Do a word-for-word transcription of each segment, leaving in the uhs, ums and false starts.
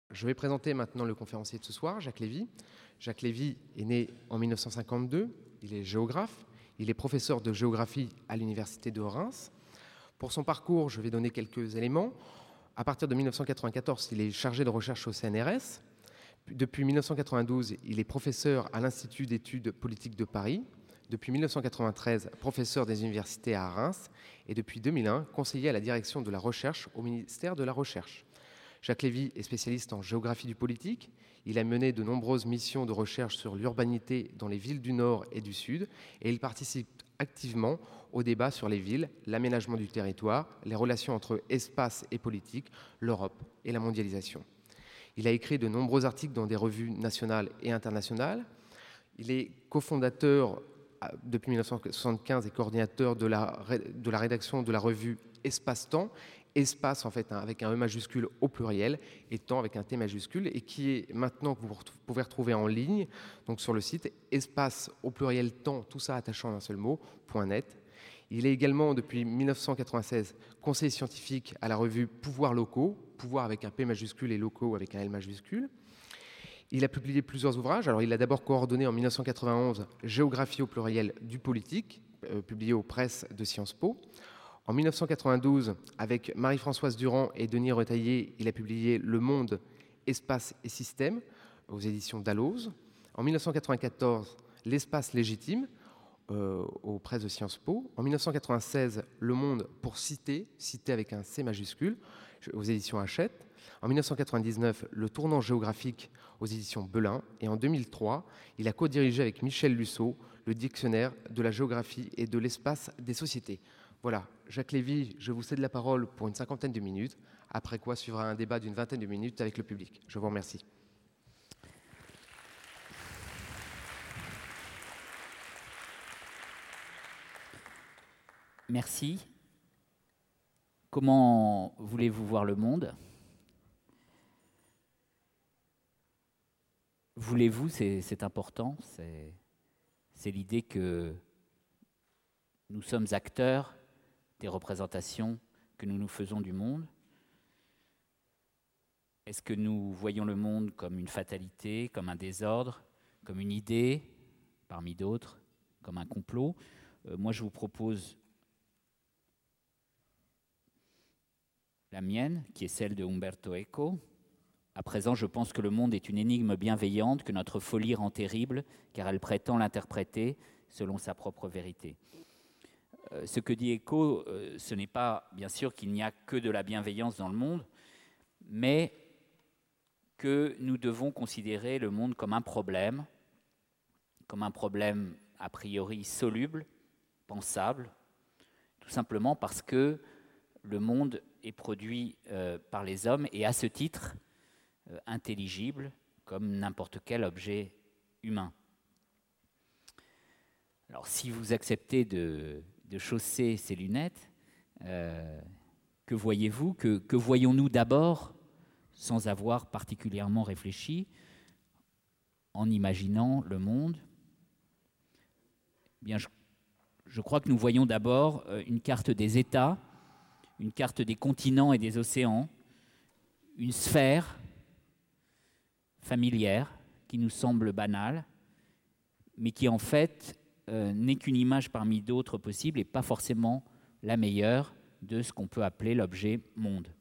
Je vais présenter maintenant le conférencier de ce soir, Jacques Lévy. Jacques Lévy est né en mille neuf cent cinquante-deux, il est géographe, il est professeur de géographie à l'université de Reims. Pour son parcours, je vais donner quelques éléments. À partir de mille neuf cent quatre-vingt-quatorze, il est chargé de recherche au C N R S. Depuis mille neuf cent quatre-vingt-douze, il est professeur à l'Institut d'études politiques de Paris. Depuis mille neuf cent quatre-vingt-treize, professeur des universités à Reims. Et depuis deux mille un, conseiller à la direction de la recherche au ministère de la Recherche. Jacques Lévy est spécialiste en géographie du politique. Il a mené de nombreuses missions de recherche sur l'urbanité dans les villes du Nord et du Sud, et il participe activement au débat sur les villes, l'aménagement du territoire, les relations entre espace et politique, l'Europe et la mondialisation. Il a écrit de nombreux articles dans des revues nationales et internationales. Il est cofondateur depuis mille neuf cent soixante-quinze et coordinateur de la, de la rédaction de la revue Espace-Temps, espace en fait avec un E majuscule au pluriel et temps avec un T majuscule, et qui est maintenant que vous pouvez retrouver en ligne donc sur le site espace au pluriel temps, tout ça attachant en un seul mot, .net. Il est également depuis mille neuf cent quatre-vingt-seize conseiller scientifique à la revue Pouvoirs locaux, pouvoir avec un P majuscule et locaux avec un L majuscule. Il a publié plusieurs ouvrages. Alors, il a d'abord coordonné en mille neuf cent quatre-vingt-onze Géographie au pluriel du politique, euh, publié aux presses de Sciences Po. En mille neuf cent quatre-vingt-douze, avec Marie-Françoise Durand et Denis Retailleau, il a publié Le Monde, Espace et Système aux éditions Dalloz. En mille neuf cent quatre-vingt-quatorze, L'espace légitime euh, aux presses de Sciences Po. En mille neuf cent quatre-vingt-seize, Le Monde pour citer, citer avec un C majuscule, aux éditions Hachette. En mille neuf cent quatre-vingt-dix-neuf, Le tournant géographique aux éditions Belin. Et en deux mille trois, il a co-dirigé avec Michel Lusseau le dictionnaire de la géographie et de l'espace des sociétés. Voilà, Jacques Lévy, je vous cède la parole pour une cinquantaine de minutes, après quoi suivra un débat d'une vingtaine de minutes avec le public. Je vous remercie. Merci. Comment voulez-vous voir le monde ? Voulez-vous, c'est, c'est important, c'est, c'est l'idée que nous sommes acteurs des représentations que nous nous faisons du monde. Est-ce que nous voyons le monde comme une fatalité, comme un désordre, comme une idée, parmi d'autres, comme un complot ? euh, Moi, je vous propose la mienne, qui est celle de Umberto Eco. À présent, je pense que le monde est une énigme bienveillante que notre folie rend terrible, car elle prétend l'interpréter selon sa propre vérité. Euh, ce que dit Eco, euh, ce n'est pas, bien sûr, qu'il n'y a que de la bienveillance dans le monde, mais que nous devons considérer le monde comme un problème, comme un problème a priori soluble, pensable, tout simplement parce que le monde est produit euh, par les hommes et à ce titre euh, intelligible comme n'importe quel objet humain. Alors si vous acceptez de, de chausser ces lunettes, euh, que voyez-vous, que, que voyons-nous d'abord sans avoir particulièrement réfléchi, en imaginant le monde ? Eh bien, je, je crois que nous voyons d'abord euh, une carte des États, une carte des continents et des océans, une sphère familière qui nous semble banale, mais qui en fait euh, n'est qu'une image parmi d'autres possibles et pas forcément la meilleure de ce qu'on peut appeler l'objet monde.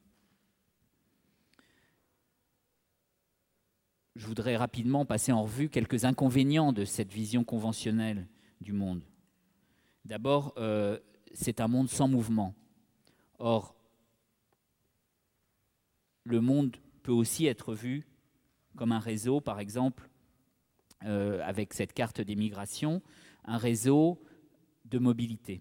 Je voudrais rapidement passer en revue quelques inconvénients de cette vision conventionnelle du monde. D'abord, euh, c'est un monde sans mouvement. Or, le monde peut aussi être vu comme un réseau, par exemple, euh, avec cette carte des migrations, un réseau de mobilité.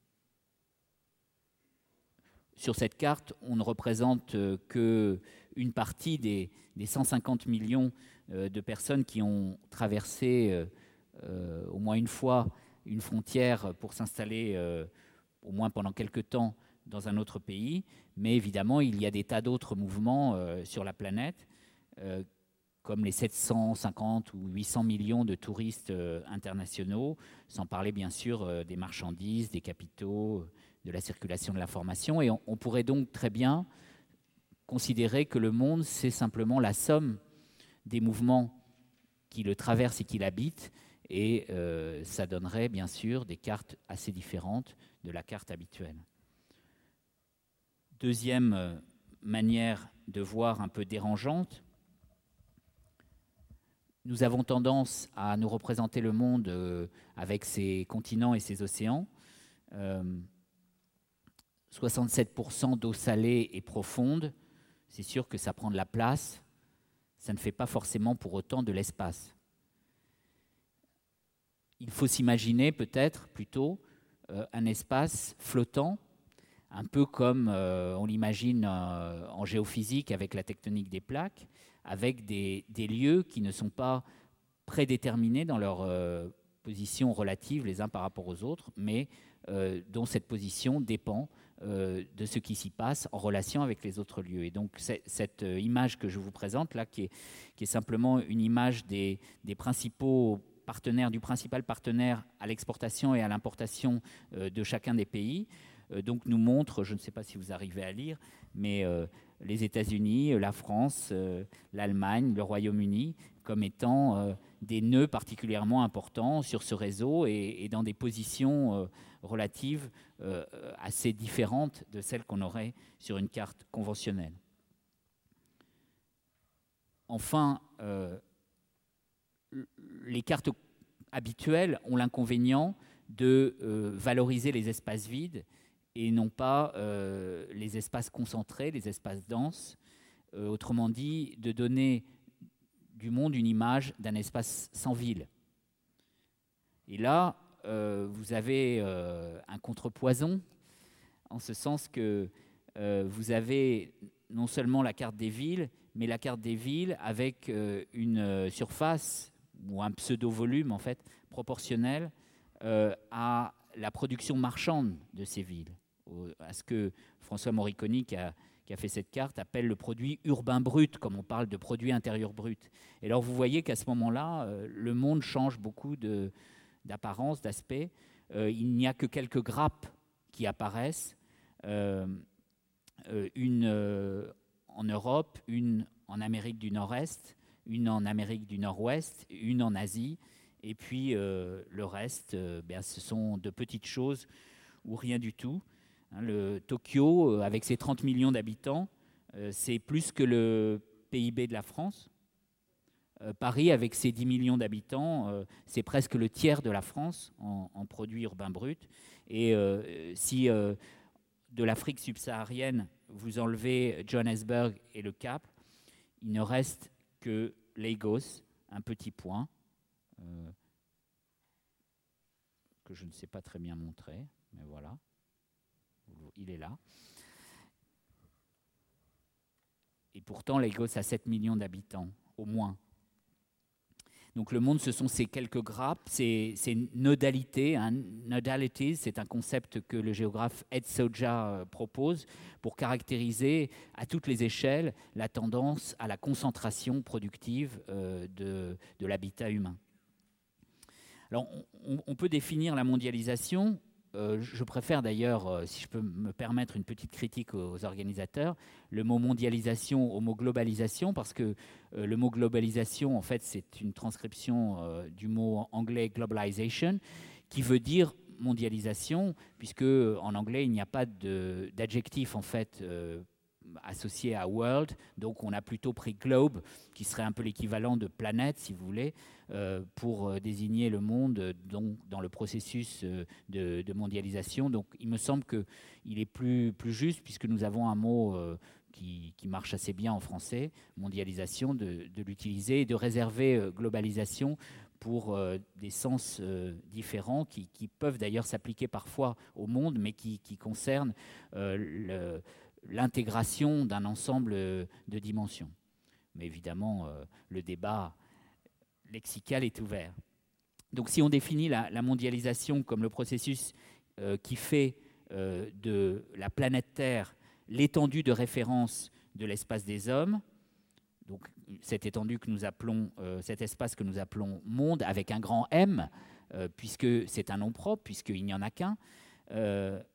Sur cette carte, on ne représente euh, qu'une partie des, des cent cinquante millions euh, de personnes qui ont traversé euh, euh, au moins une fois une frontière pour s'installer, euh, au moins pendant quelque temps, dans un autre pays. Mais évidemment, il y a des tas d'autres mouvements euh, sur la planète, euh, comme les sept cent cinquante ou huit cents millions de touristes euh, internationaux, sans parler bien sûr euh, des marchandises, des capitaux, de la circulation de l'information. Et on, on pourrait donc très bien considérer que le monde, c'est simplement la somme des mouvements qui le traversent et qui l'habitent, et euh, ça donnerait bien sûr des cartes assez différentes de la carte habituelle. Deuxième euh, manière de voir un peu dérangeante, nous avons tendance à nous représenter le monde euh, avec ses continents et ses océans. Euh, soixante-sept pour cent d'eau salée et profonde, c'est sûr que ça prend de la place, ça ne fait pas forcément pour autant de l'espace. Il faut s'imaginer peut-être plutôt euh, un espace flottant, un peu comme euh, on l'imagine euh, en géophysique avec la tectonique des plaques, avec des, des lieux qui ne sont pas prédéterminés dans leur euh, position relative les uns par rapport aux autres, mais euh, dont cette position dépend euh, de ce qui s'y passe en relation avec les autres lieux. Et donc cette euh, image que je vous présente là, qui est, qui est simplement une image des, des principaux partenaires, du principal partenaire à l'exportation et à l'importation euh, de chacun des pays, euh, donc nous montre, je ne sais pas si vous arrivez à lire, mais euh, les États-Unis, la France, euh, l'Allemagne, le Royaume-Uni, comme étant euh, des nœuds particulièrement importants sur ce réseau et, et dans des positions euh, relatives euh, assez différentes de celles qu'on aurait sur une carte conventionnelle. Enfin, euh, les cartes habituelles ont l'inconvénient de euh, valoriser les espaces vides et non pas euh, les espaces concentrés, les espaces denses. Euh, autrement dit, de donner du monde une image d'un espace sans ville. Et là, euh, vous avez euh, un contrepoison, en ce sens que euh, vous avez non seulement la carte des villes, mais la carte des villes avec euh, une surface ou un pseudo-volume en fait proportionnel euh, à la production marchande de ces villes, à ce que François Moriconi, qui a, qui a fait cette carte, appelle le produit urbain brut, comme on parle de produit intérieur brut. Et alors vous voyez qu'à ce moment-là, euh, le monde change beaucoup de, d'apparence, d'aspect. Euh, il n'y a que quelques grappes qui apparaissent, euh, euh, une euh, en Europe, une en Amérique du Nord-Est, une en Amérique du Nord-Ouest, une en Asie, et puis euh, le reste, euh, ben, ce sont de petites choses ou rien du tout. Hein, le Tokyo, euh, avec ses trente millions d'habitants, euh, c'est plus que le P I B de la France. Euh, Paris, avec ses dix millions d'habitants, euh, c'est presque le tiers de la France en, en produits urbains bruts. Et euh, si euh, de l'Afrique subsaharienne, vous enlevez Johannesburg et le Cap, il ne reste que Lagos, un petit point, euh, que je ne sais pas très bien montrer, mais voilà, il est là. Et pourtant, Lagos a sept millions d'habitants, au moins. Donc le monde, ce sont ces quelques grappes, ces, ces nodalités. Hein. Nodalities, c'est un concept que le géographe Ed Soja propose pour caractériser à toutes les échelles la tendance à la concentration productive euh, de, de l'habitat humain. Alors on, on peut définir la mondialisation. Euh, je préfère d'ailleurs, euh, si je peux me permettre une petite critique aux, aux organisateurs, le mot mondialisation au mot globalisation, parce que euh, le mot globalisation, en fait, c'est une transcription euh, du mot anglais globalization, qui veut dire mondialisation, puisque en anglais, il n'y a pas de, d'adjectif, en fait, euh, associé à world, donc on a plutôt pris globe, qui serait un peu l'équivalent de planète, si vous voulez, euh, pour désigner le monde donc, dans le processus de, de mondialisation. Donc il me semble qu'il est plus, plus juste, puisque nous avons un mot euh, qui, qui marche assez bien en français, mondialisation, de, de l'utiliser et de réserver euh, globalisation pour euh, des sens euh, différents qui, qui peuvent d'ailleurs s'appliquer parfois au monde, mais qui, qui concernent euh, le l'intégration d'un ensemble de dimensions. Mais évidemment, euh, le débat lexical est ouvert. Donc si on définit la, la mondialisation comme le processus euh, qui fait euh, de la planète Terre l'étendue de référence de l'espace des hommes, donc cette étendue que nous appelons, euh, cet espace que nous appelons monde avec un grand M, euh, puisque c'est un nom propre, puisqu'il n'y en a qu'un, euh,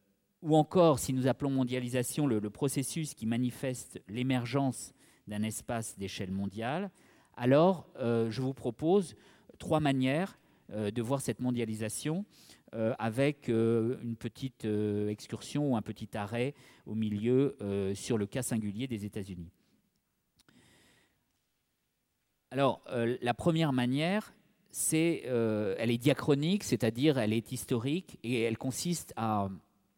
ou encore, si nous appelons mondialisation le, le processus qui manifeste l'émergence d'un espace d'échelle mondiale, alors euh, je vous propose trois manières euh, de voir cette mondialisation euh, avec euh, une petite euh, excursion ou un petit arrêt au milieu euh, sur le cas singulier des États-Unis. Alors, euh, la première manière, c'est, euh, elle est diachronique, c'est-à-dire elle est historique et elle consiste à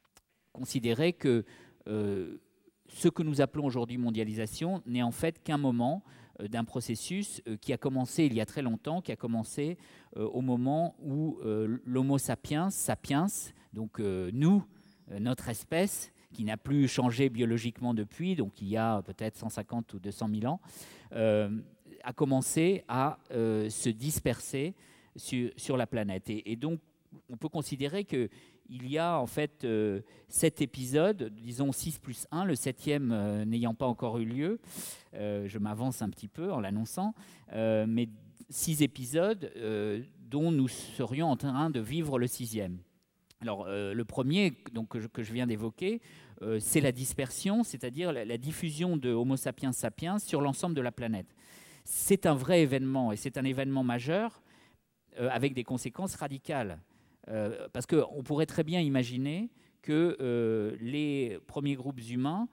considérer que euh, ce que nous appelons aujourd'hui mondialisation n'est en fait qu'un moment euh, d'un processus euh, qui a commencé il y a très longtemps, qui a commencé euh, au moment où euh, l'Homo sapiens, sapiens, donc euh, nous, euh, notre espèce, qui n'a plus changé biologiquement depuis, donc il y a peut-être cent cinquante ou deux cent mille ans, euh, a commencé à euh, se disperser sur, sur la planète. Et, et donc, on peut considérer que il y a en fait euh, sept épisodes, disons six plus un, le septième euh, n'ayant pas encore eu lieu. Euh, je m'avance un petit peu en l'annonçant, euh, mais six épisodes euh, dont nous serions en train de vivre le sixième. Alors, euh, le premier donc, que, je, que je viens d'évoquer, euh, c'est la dispersion, c'est-à-dire la, la diffusion de Homo sapiens sapiens sur l'ensemble de la planète. C'est un vrai événement, et c'est un événement majeur euh, avec des conséquences radicales. Euh, parce qu'on pourrait très bien imaginer que euh, les premiers groupes humains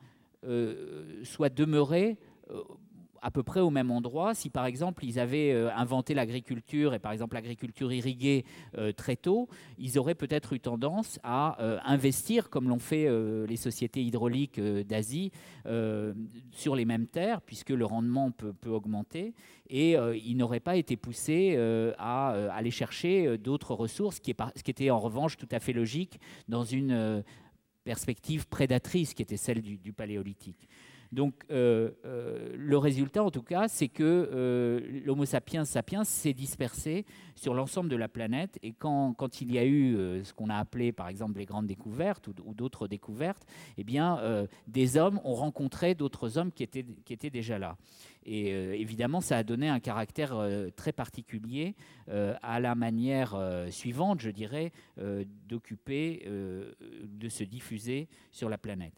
euh, soient demeurés euh, à peu près au même endroit. Si par exemple ils avaient euh, inventé l'agriculture, et par exemple l'agriculture irriguée euh, très tôt, ils auraient peut-être eu tendance à euh, investir, comme l'ont fait euh, les sociétés hydrauliques euh, d'Asie, euh, sur les mêmes terres, puisque le rendement peut, peut augmenter, et euh, ils n'auraient pas été poussés euh, à euh, aller chercher euh, d'autres ressources, ce qui, est par, ce qui était en revanche tout à fait logique dans une euh, perspective prédatrice qui était celle du, du paléolithique. Donc, euh, euh, le résultat, en tout cas, c'est que euh, l'Homo sapiens sapiens s'est dispersé sur l'ensemble de la planète. Et quand, quand il y a eu euh, ce qu'on a appelé, par exemple, les grandes découvertes ou, ou d'autres découvertes, eh bien, euh, des hommes ont rencontré d'autres hommes qui étaient, qui étaient déjà là. Et euh, évidemment, ça a donné un caractère euh, très particulier euh, à la manière euh, suivante, je dirais, euh, d'occuper, euh, de se diffuser sur la planète.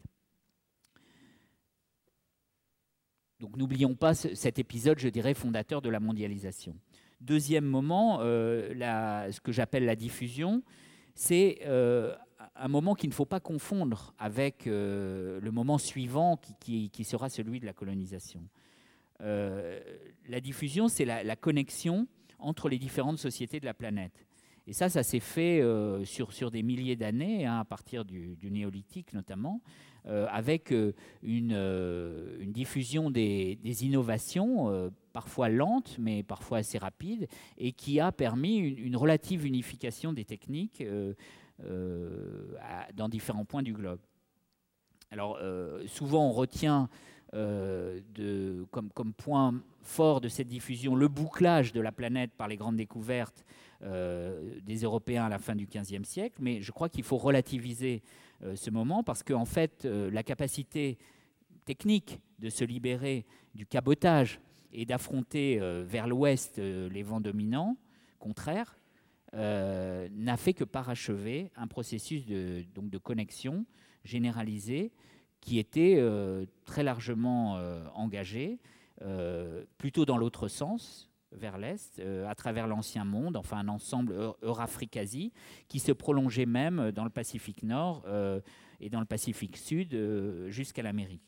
Donc n'oublions pas cet épisode, je dirais, fondateur de la mondialisation. Deuxième moment, euh, la, ce que j'appelle la diffusion, c'est euh, un moment qu'il ne faut pas confondre avec euh, le moment suivant qui, qui, qui sera celui de la colonisation. Euh, la diffusion, c'est la, la connexion entre les différentes sociétés de la planète. Et ça, ça s'est fait euh, sur, sur des milliers d'années, hein, à partir du, du néolithique notamment, euh, avec euh, une, euh, une diffusion des, des innovations, euh, parfois lentes, mais parfois assez rapides, et qui a permis une, une relative unification des techniques euh, euh, à, dans différents points du globe. Alors, euh, souvent, on retient euh, de, comme, comme point fort de cette diffusion le bouclage de la planète par les grandes découvertes euh, des Européens à la fin du quinzième siècle, mais je crois qu'il faut relativiser euh, ce moment parce qu'en fait, euh, la capacité technique de se libérer du cabotage et d'affronter euh, vers l'ouest euh, les vents dominants contraires euh, n'a fait que parachever un processus de, donc de connexion généralisée qui était euh, très largement euh, engagé, euh, plutôt dans l'autre sens, vers l'Est, euh, à travers l'ancien monde, enfin un ensemble Eurafrique-Asie, qui se prolongeait même dans le Pacifique Nord euh, et dans le Pacifique Sud euh, jusqu'à l'Amérique.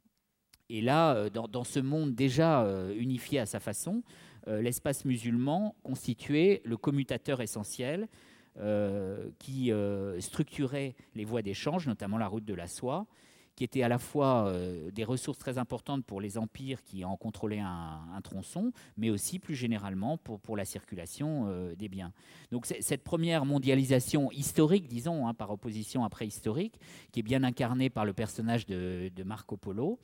Et là, dans, dans ce monde déjà euh, unifié à sa façon, euh, l'espace musulman constituait le commutateur essentiel euh, qui euh, structurait les voies d'échange, notamment la route de la soie, qui était à la fois euh, des ressources très importantes pour les empires qui en contrôlaient un, un tronçon, mais aussi plus généralement pour, pour la circulation euh, des biens. Donc cette première mondialisation historique, disons, hein, par opposition à préhistorique, qui est bien incarnée par le personnage de, de Marco Polo,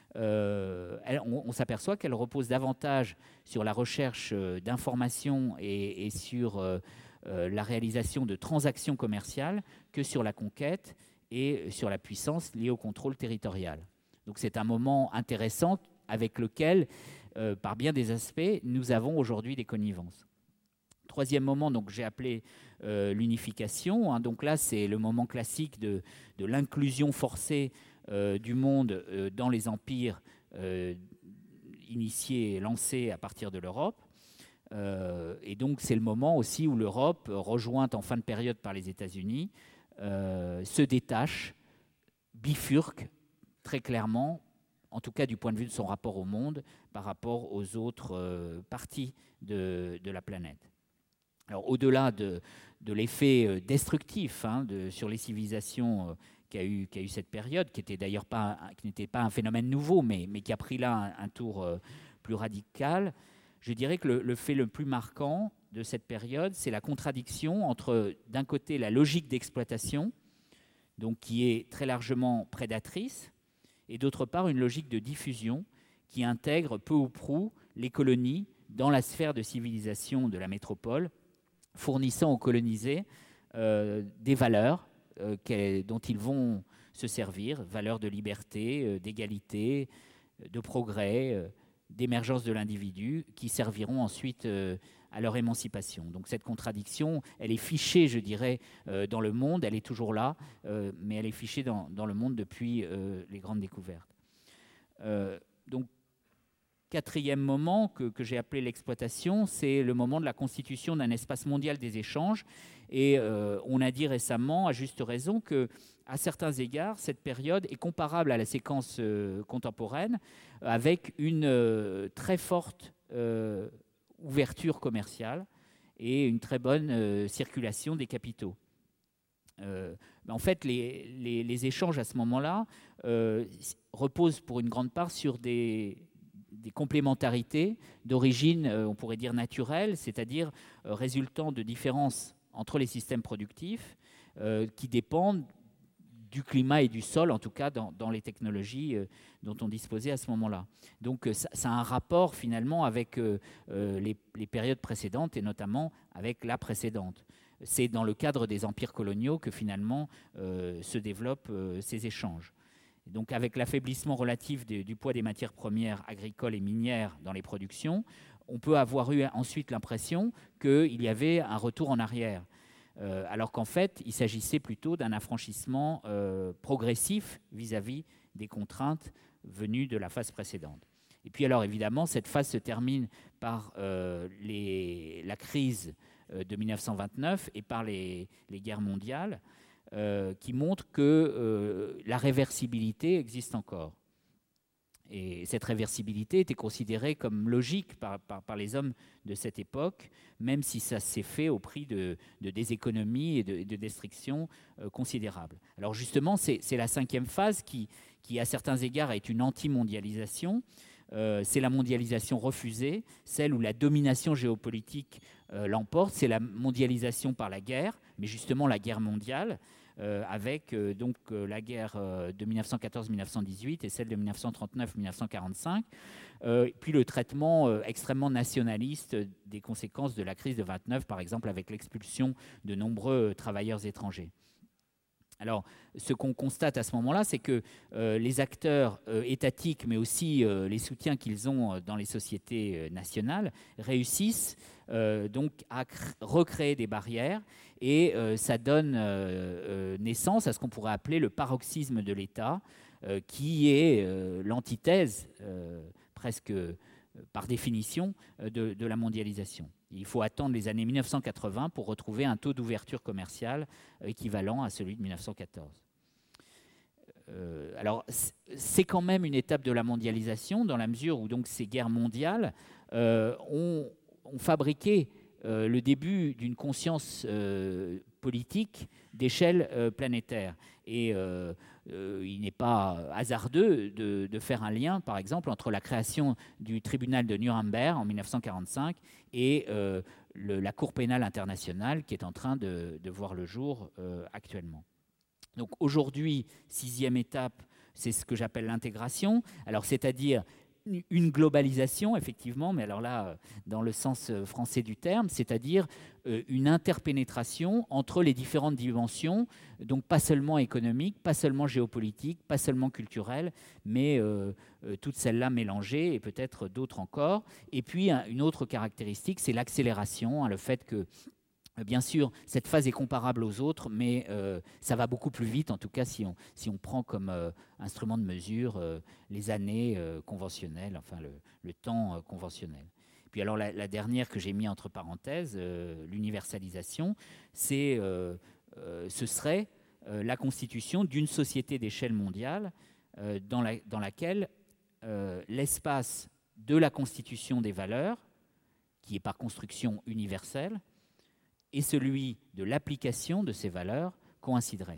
Euh, elle, on, on s'aperçoit qu'elle repose davantage sur la recherche euh, d'informations et, et sur euh, euh, la réalisation de transactions commerciales que sur la conquête et sur la puissance liée au contrôle territorial. Donc c'est un moment intéressant avec lequel, euh, par bien des aspects, nous avons aujourd'hui des connivences. troisième moment, donc j'ai appelé euh, l'unification. Hein, donc là, c'est le moment classique de, de l'inclusion forcée euh, du monde euh, dans les empires euh, initiés et lancés à partir de l'Europe. Euh, et donc, c'est le moment aussi où l'Europe, rejointe en fin de période par les États-Unis, euh, se détache, bifurque très clairement, en tout cas du point de vue de son rapport au monde, par rapport aux autres euh, parties de, de la planète. Alors, au-delà de, de l'effet destructif hein, de, sur les civilisations euh, qu'a eu, qu'a eu cette période, qui était d'ailleurs pas, qui n'était pas un phénomène nouveau, mais, mais qui a pris là un, un tour euh, plus radical, je dirais que le, le fait le plus marquant de cette période, c'est la contradiction entre, d'un côté, la logique d'exploitation, donc qui est très largement prédatrice, et d'autre part, une logique de diffusion qui intègre peu ou prou les colonies dans la sphère de civilisation de la métropole, fournissant aux colonisés euh, des valeurs euh, dont ils vont se servir, valeurs de liberté, euh, d'égalité, de progrès, euh, d'émergence de l'individu, qui serviront ensuite euh, à leur émancipation. Donc cette contradiction, elle est fichée, je dirais, euh, dans le monde, elle est toujours là, euh, mais elle est fichée dans, dans le monde depuis euh, les grandes découvertes. Euh, donc, quatrième moment que, que j'ai appelé l'exploitation, c'est le moment de la constitution d'un espace mondial des échanges. Et euh, on a dit récemment, à juste raison, que à certains égards, cette période est comparable à la séquence euh, contemporaine, avec une euh, très forte euh, ouverture commerciale et une très bonne euh, circulation des capitaux. Euh, en fait, les, les, les échanges à ce moment-là euh, reposent pour une grande part sur des, des complémentarités d'origine, euh, on pourrait dire naturelle, c'est-à-dire euh, résultant de différences entre les systèmes productifs euh, qui dépendent du climat et du sol, en tout cas dans, dans les technologies euh, dont on disposait à ce moment-là. Donc euh, ça, ça a un rapport finalement avec euh, euh, les, les périodes précédentes et notamment avec la précédente. C'est dans le cadre des empires coloniaux que finalement euh, se développent euh, ces échanges. Et donc avec l'affaiblissement relatif de, du poids des matières premières agricoles et minières dans les productions, on peut avoir eu ensuite l'impression qu'il y avait un retour en arrière. Euh, alors qu'en fait, il s'agissait plutôt d'un affranchissement euh, progressif vis-à-vis des contraintes venues de la phase précédente. Et puis alors évidemment, cette phase se termine par euh, les, la crise de mille neuf cent vingt-neuf et par les, les guerres mondiales euh, qui montrent que euh, la réversibilité existe encore. Et cette réversibilité était considérée comme logique par, par, par les hommes de cette époque, même si ça s'est fait au prix de, de déséconomies et de, de destructions euh, considérables. Alors justement, c'est, c'est la cinquième phase qui, qui, à certains égards, est une anti-mondialisation. Euh, c'est la mondialisation refusée, celle où la domination géopolitique euh, l'emporte. C'est la mondialisation par la guerre, mais justement la guerre mondiale, Euh, avec euh, donc euh, la guerre euh, de mille neuf cent quatorze mille neuf cent dix-huit et celle de mille neuf cent trente-neuf mille neuf cent quarante-cinq, euh, puis le traitement euh, extrêmement nationaliste des conséquences de la crise de vingt-neuf, par exemple avec l'expulsion de nombreux euh, travailleurs étrangers. Alors, ce qu'on constate à ce moment-là, c'est que euh, les acteurs euh, étatiques, mais aussi euh, les soutiens qu'ils ont dans les sociétés euh, nationales, réussissent euh, donc à cr- recréer des barrières et euh, ça donne euh, euh, naissance à ce qu'on pourrait appeler le paroxysme de l'État, euh, qui est euh, l'antithèse, euh, presque euh, par définition, euh, de, de la mondialisation. Il faut attendre les années mille neuf cent quatre-vingts pour retrouver un taux d'ouverture commerciale équivalent à celui de mille neuf cent quatorze. Euh, alors, c'est quand même une étape de la mondialisation dans la mesure où donc, ces guerres mondiales euh, ont, ont fabriqué euh, le début d'une conscience euh, politique d'échelle euh, planétaire. Et euh, euh, il n'est pas hasardeux de, de faire un lien, par exemple, entre la création du tribunal de Nuremberg en mille neuf cent quarante-cinq et euh, le, la Cour pénale internationale qui est en train de, de voir le jour euh, actuellement. Donc aujourd'hui, sixième étape, c'est ce que j'appelle l'intégration. Alors c'est-à-dire une globalisation, effectivement, mais alors là, dans le sens français du terme, c'est-à-dire une interpénétration entre les différentes dimensions, donc pas seulement économiques, pas seulement géopolitiques, pas seulement culturelles, mais euh, toutes celles-là mélangées et peut-être d'autres encore. Et puis, une autre caractéristique, c'est l'accélération, hein, le fait que bien sûr, cette phase est comparable aux autres, mais euh, ça va beaucoup plus vite, en tout cas si on, si on prend comme euh, instrument de mesure euh, les années euh, conventionnelles, enfin le, le temps euh, conventionnel. Puis alors la, la dernière que j'ai mis entre parenthèses, euh, l'universalisation, c'est, euh, euh, ce serait euh, la constitution d'une société d'échelle mondiale euh, dans, la, dans laquelle euh, l'espace de la constitution des valeurs, qui est par construction universelle, et celui de l'application de ces valeurs coïnciderait.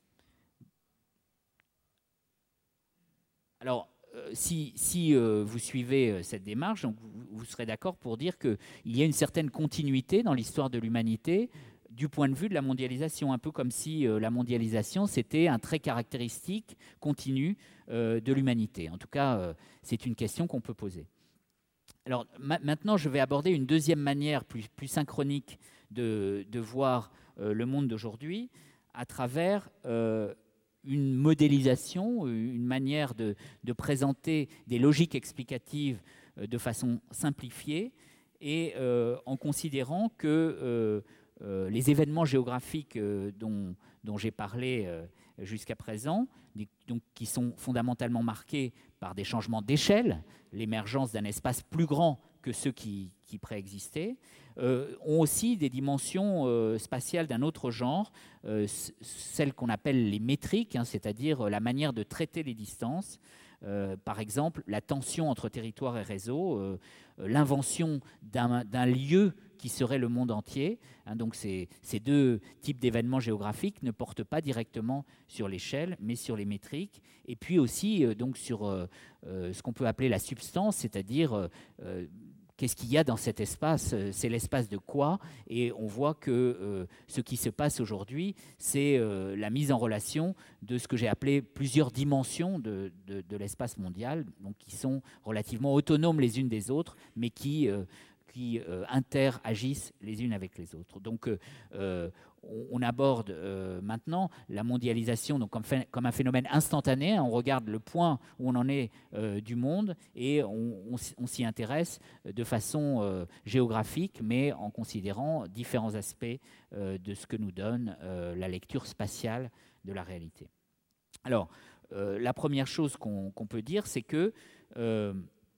Alors, euh, si, si euh, vous suivez euh, cette démarche, donc vous, vous serez d'accord pour dire qu'il y a une certaine continuité dans l'histoire de l'humanité du point de vue de la mondialisation, un peu comme si euh, la mondialisation, c'était un trait caractéristique continu euh, de l'humanité. En tout cas, euh, c'est une question qu'on peut poser. Alors ma- maintenant, je vais aborder une deuxième manière plus, plus synchronique de, de voir euh, le monde d'aujourd'hui à travers euh, une modélisation, une manière de, de présenter des logiques explicatives euh, de façon simplifiée et euh, en considérant que euh, euh, les événements géographiques euh, dont, dont j'ai parlé euh, jusqu'à présent, donc, qui sont fondamentalement marqués par des changements d'échelle, l'émergence d'un espace plus grand que ceux qui, qui préexistaient, euh, ont aussi des dimensions euh, spatiales d'un autre genre, euh, celles qu'on appelle les métriques, hein, c'est-à-dire la manière de traiter les distances. Euh, par exemple, la tension entre territoire et réseau, euh, l'invention d'un, d'un lieu qui serait le monde entier. Hein, donc ces, ces deux types d'événements géographiques ne portent pas directement sur l'échelle, mais sur les métriques. Et puis aussi euh, donc sur euh, euh, ce qu'on peut appeler la substance, c'est-à-dire euh, euh, qu'est-ce qu'il y a dans cet espace? C'est l'espace de quoi? Et on voit que euh, ce qui se passe aujourd'hui, c'est euh, la mise en relation de ce que j'ai appelé plusieurs dimensions de, de, de l'espace mondial, donc qui sont relativement autonomes les unes des autres, mais qui, euh, qui euh, interagissent les unes avec les autres. Donc, euh, on aborde euh, maintenant la mondialisation donc comme, fait, comme un phénomène instantané. On regarde le point où on en est euh, du monde et on, on, on s'y intéresse de façon euh, géographique, mais en considérant différents aspects euh, de ce que nous donne euh, la lecture spatiale de la réalité. Alors, euh, la première chose qu'on, qu'on peut dire, c'est que euh,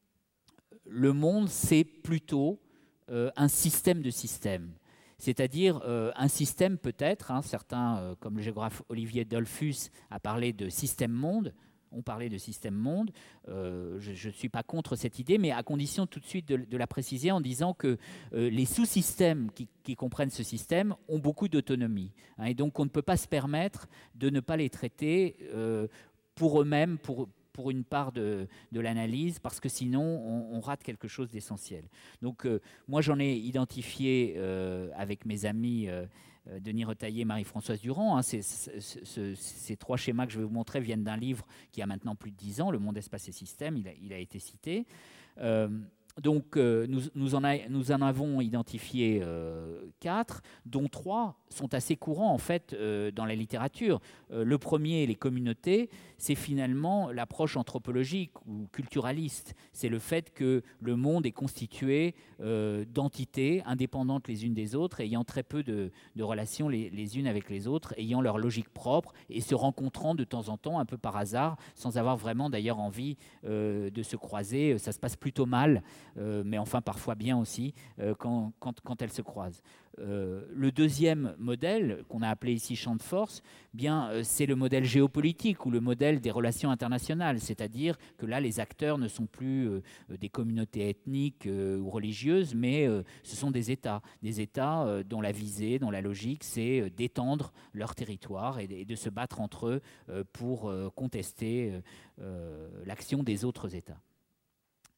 le monde, c'est plutôt euh, un système de systèmes. C'est-à-dire euh, un système peut-être, hein, certains, euh, comme le géographe Olivier Dollfuss a parlé de système-monde, on parlait de système-monde, euh, je ne suis pas contre cette idée, mais à condition tout de suite de, de la préciser en disant que euh, les sous-systèmes qui, qui comprennent ce système ont beaucoup d'autonomie. Hein, et donc on ne peut pas se permettre de ne pas les traiter euh, pour eux-mêmes, pour pour une part de, de l'analyse, parce que sinon, on, on rate quelque chose d'essentiel. Donc, euh, moi, j'en ai identifié euh, avec mes amis euh, Denis Retailleau et Marie-Françoise Durand. Hein, c'est, c'est, c'est, ces trois schémas que je vais vous montrer viennent d'un livre qui a maintenant plus de dix ans, Le monde, espace et système, il a, il a été cité. Euh, Donc, euh, nous, nous, en a, nous en avons identifié euh, quatre, dont trois sont assez courants, en fait, euh, dans la littérature. Euh, le premier, les communautés, c'est finalement l'approche anthropologique ou culturaliste. C'est le fait que le monde est constitué euh, d'entités indépendantes les unes des autres, ayant très peu de, de relations les, les unes avec les autres, ayant leur logique propre et se rencontrant de temps en temps, un peu par hasard, sans avoir vraiment d'ailleurs envie euh, de se croiser. Ça se passe plutôt mal. Euh, mais enfin parfois bien aussi, euh, quand, quand, quand elles se croisent. Euh, le deuxième modèle, qu'on a appelé ici champ de force, bien, euh, c'est le modèle géopolitique ou le modèle des relations internationales, c'est-à-dire que là, les acteurs ne sont plus euh, des communautés ethniques euh, ou religieuses, mais euh, ce sont des États, des États euh, dont la visée, dont la logique, c'est euh, d'étendre leur territoire et de, et de se battre entre eux euh, pour euh, contester euh, euh, l'action des autres États.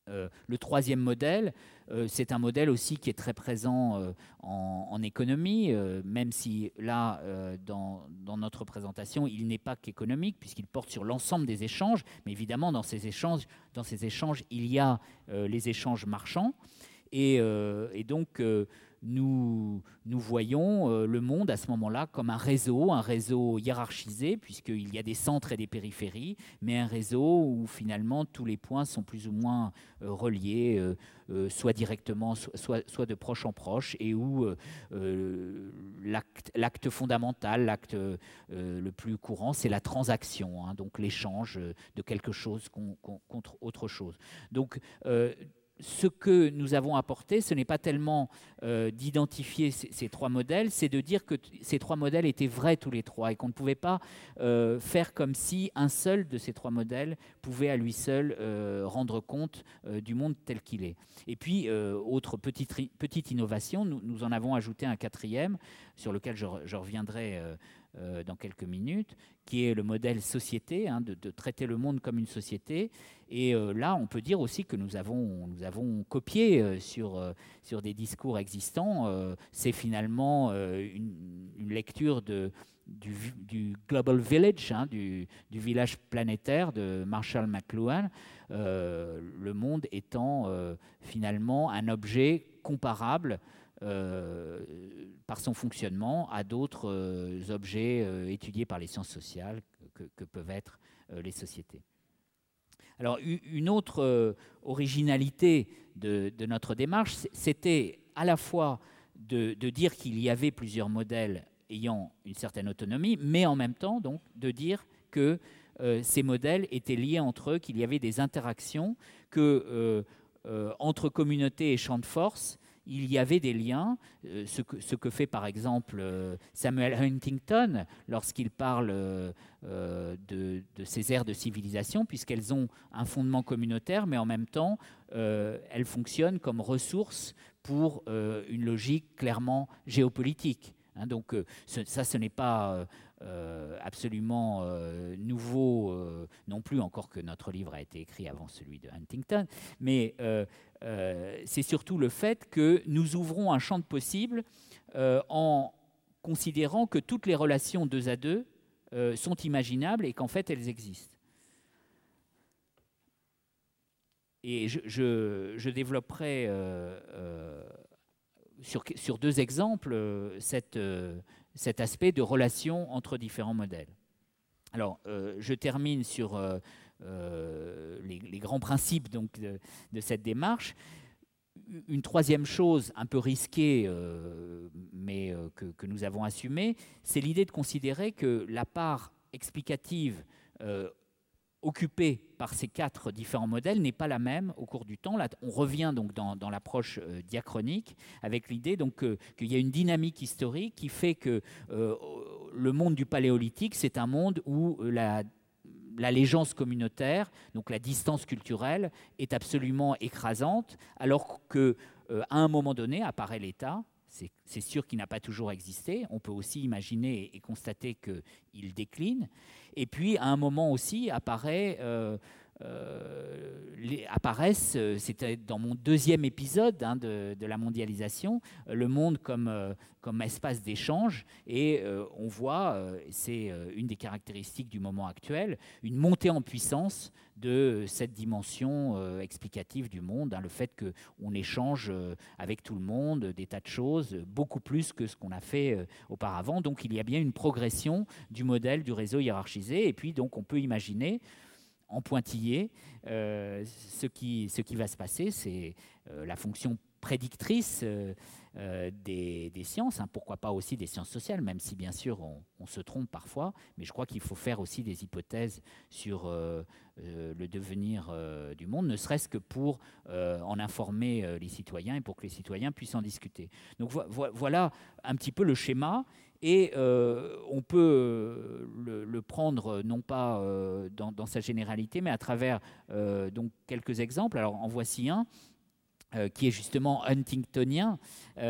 Euh, le troisième modèle, euh, c'est un modèle aussi qui est très présent euh, en, en économie, euh, même si là, euh, dans, dans notre présentation, il n'est pas qu'économique, puisqu'il porte sur l'ensemble des échanges. Mais évidemment, dans ces échanges, dans ces échanges il y a euh, les échanges marchands. Et, euh, et donc, euh, nous, nous voyons euh, le monde à ce moment-là comme un réseau, un réseau hiérarchisé, puisqu'il y a des centres et des périphéries, mais un réseau où finalement tous les points sont plus ou moins euh, reliés, euh, euh, soit directement, soit, soit de proche en proche, et où euh, euh, l'acte, l'acte fondamental, l'acte euh, le plus courant, c'est la transaction, hein, donc l'échange de quelque chose contre autre chose. Donc, euh, ce que nous avons apporté, ce n'est pas tellement euh, d'identifier ces, ces trois modèles, c'est de dire que t- ces trois modèles étaient vrais tous les trois et qu'on ne pouvait pas euh, faire comme si un seul de ces trois modèles pouvait à lui seul euh, rendre compte euh, du monde tel qu'il est. Et puis, euh, autre petite, ri- petite innovation, nous, nous en avons ajouté un quatrième, sur lequel je, re- je reviendrai euh, euh, dans quelques minutes, qui est le modèle société, hein, de, de traiter le monde comme une société. Et euh, là, on peut dire aussi que nous avons, nous avons copié euh, sur, euh, sur des discours existants. Euh, c'est finalement euh, une, une lecture de, du, du Global Village, hein, du, du village planétaire de Marshall McLuhan, euh, le monde étant euh, finalement un objet comparable euh, par son fonctionnement à d'autres euh, objets euh, étudiés par les sciences sociales que, que peuvent être euh, les sociétés. Alors, une autre euh, originalité de, de notre démarche, c'était à la fois de, de dire qu'il y avait plusieurs modèles ayant une certaine autonomie, mais en même temps, donc, de dire que euh, ces modèles étaient liés entre eux, qu'il y avait des interactions, que euh, euh, entre communautés et champs de force, il y avait des liens, euh, ce, que, ce que fait par exemple euh, Samuel Huntington lorsqu'il parle euh, euh, de, de ces aires de civilisation, puisqu'elles ont un fondement communautaire, mais en même temps, euh, elles fonctionnent comme ressources pour euh, une logique clairement géopolitique. Hein, donc euh, ce, ça, ce n'est pas euh, euh, absolument euh, nouveau euh, non plus, encore que notre livre a été écrit avant celui de Huntington, mais euh, euh, c'est surtout le fait que nous ouvrons un champ de possibles euh, en considérant que toutes les relations deux à deux euh, sont imaginables et qu'en fait elles existent. Et je, je, je développerai euh, euh, sur, sur deux exemples euh, cette, euh, cet aspect de relation entre différents modèles. Alors, euh, je termine sur euh, euh, les, les grands principes donc, de, de cette démarche. Une troisième chose un peu risquée, euh, mais euh, que, que nous avons assumée, c'est l'idée de considérer que la part explicative euh, occupée par ces quatre différents modèles n'est pas la même au cours du temps. Là, on revient donc dans, dans l'approche euh, diachronique, avec l'idée donc euh, qu'il y a une dynamique historique qui fait que euh, le monde du Paléolithique, c'est un monde où la l'allégeance communautaire, donc la distance culturelle, est absolument écrasante, alors qu'à euh, un moment donné apparaît l'État. C'est, c'est sûr qu'il n'a pas toujours existé. On peut aussi imaginer et, et constater qu'il décline. Et puis, à un moment aussi, apparaît, euh, euh, les, apparaissent, c'était dans mon deuxième épisode hein, de, de la mondialisation, le monde comme, euh, comme espace d'échange. Et euh, on voit, euh, c'est euh, une des caractéristiques du moment actuel, une montée en puissance de cette dimension euh, explicative du monde, hein, le fait qu'on échange euh, avec tout le monde des tas de choses, beaucoup plus que ce qu'on a fait euh, auparavant. Donc il y a bien une progression du modèle du réseau hiérarchisé. Et puis donc on peut imaginer en pointillé, euh, ce, qui, ce qui va se passer, c'est euh, la fonction prédictrice euh, euh, des, des sciences, hein, pourquoi pas aussi des sciences sociales, même si bien sûr on, on se trompe parfois, mais je crois qu'il faut faire aussi des hypothèses sur euh, euh, le devenir euh, du monde, ne serait-ce que pour euh, en informer euh, les citoyens et pour que les citoyens puissent en discuter. Donc vo- vo- voilà un petit peu le schéma. Et euh, on peut le, le prendre non pas euh, dans, dans sa généralité, mais à travers euh, donc quelques exemples. Alors en voici un. euh, qui est justement huntingtonien.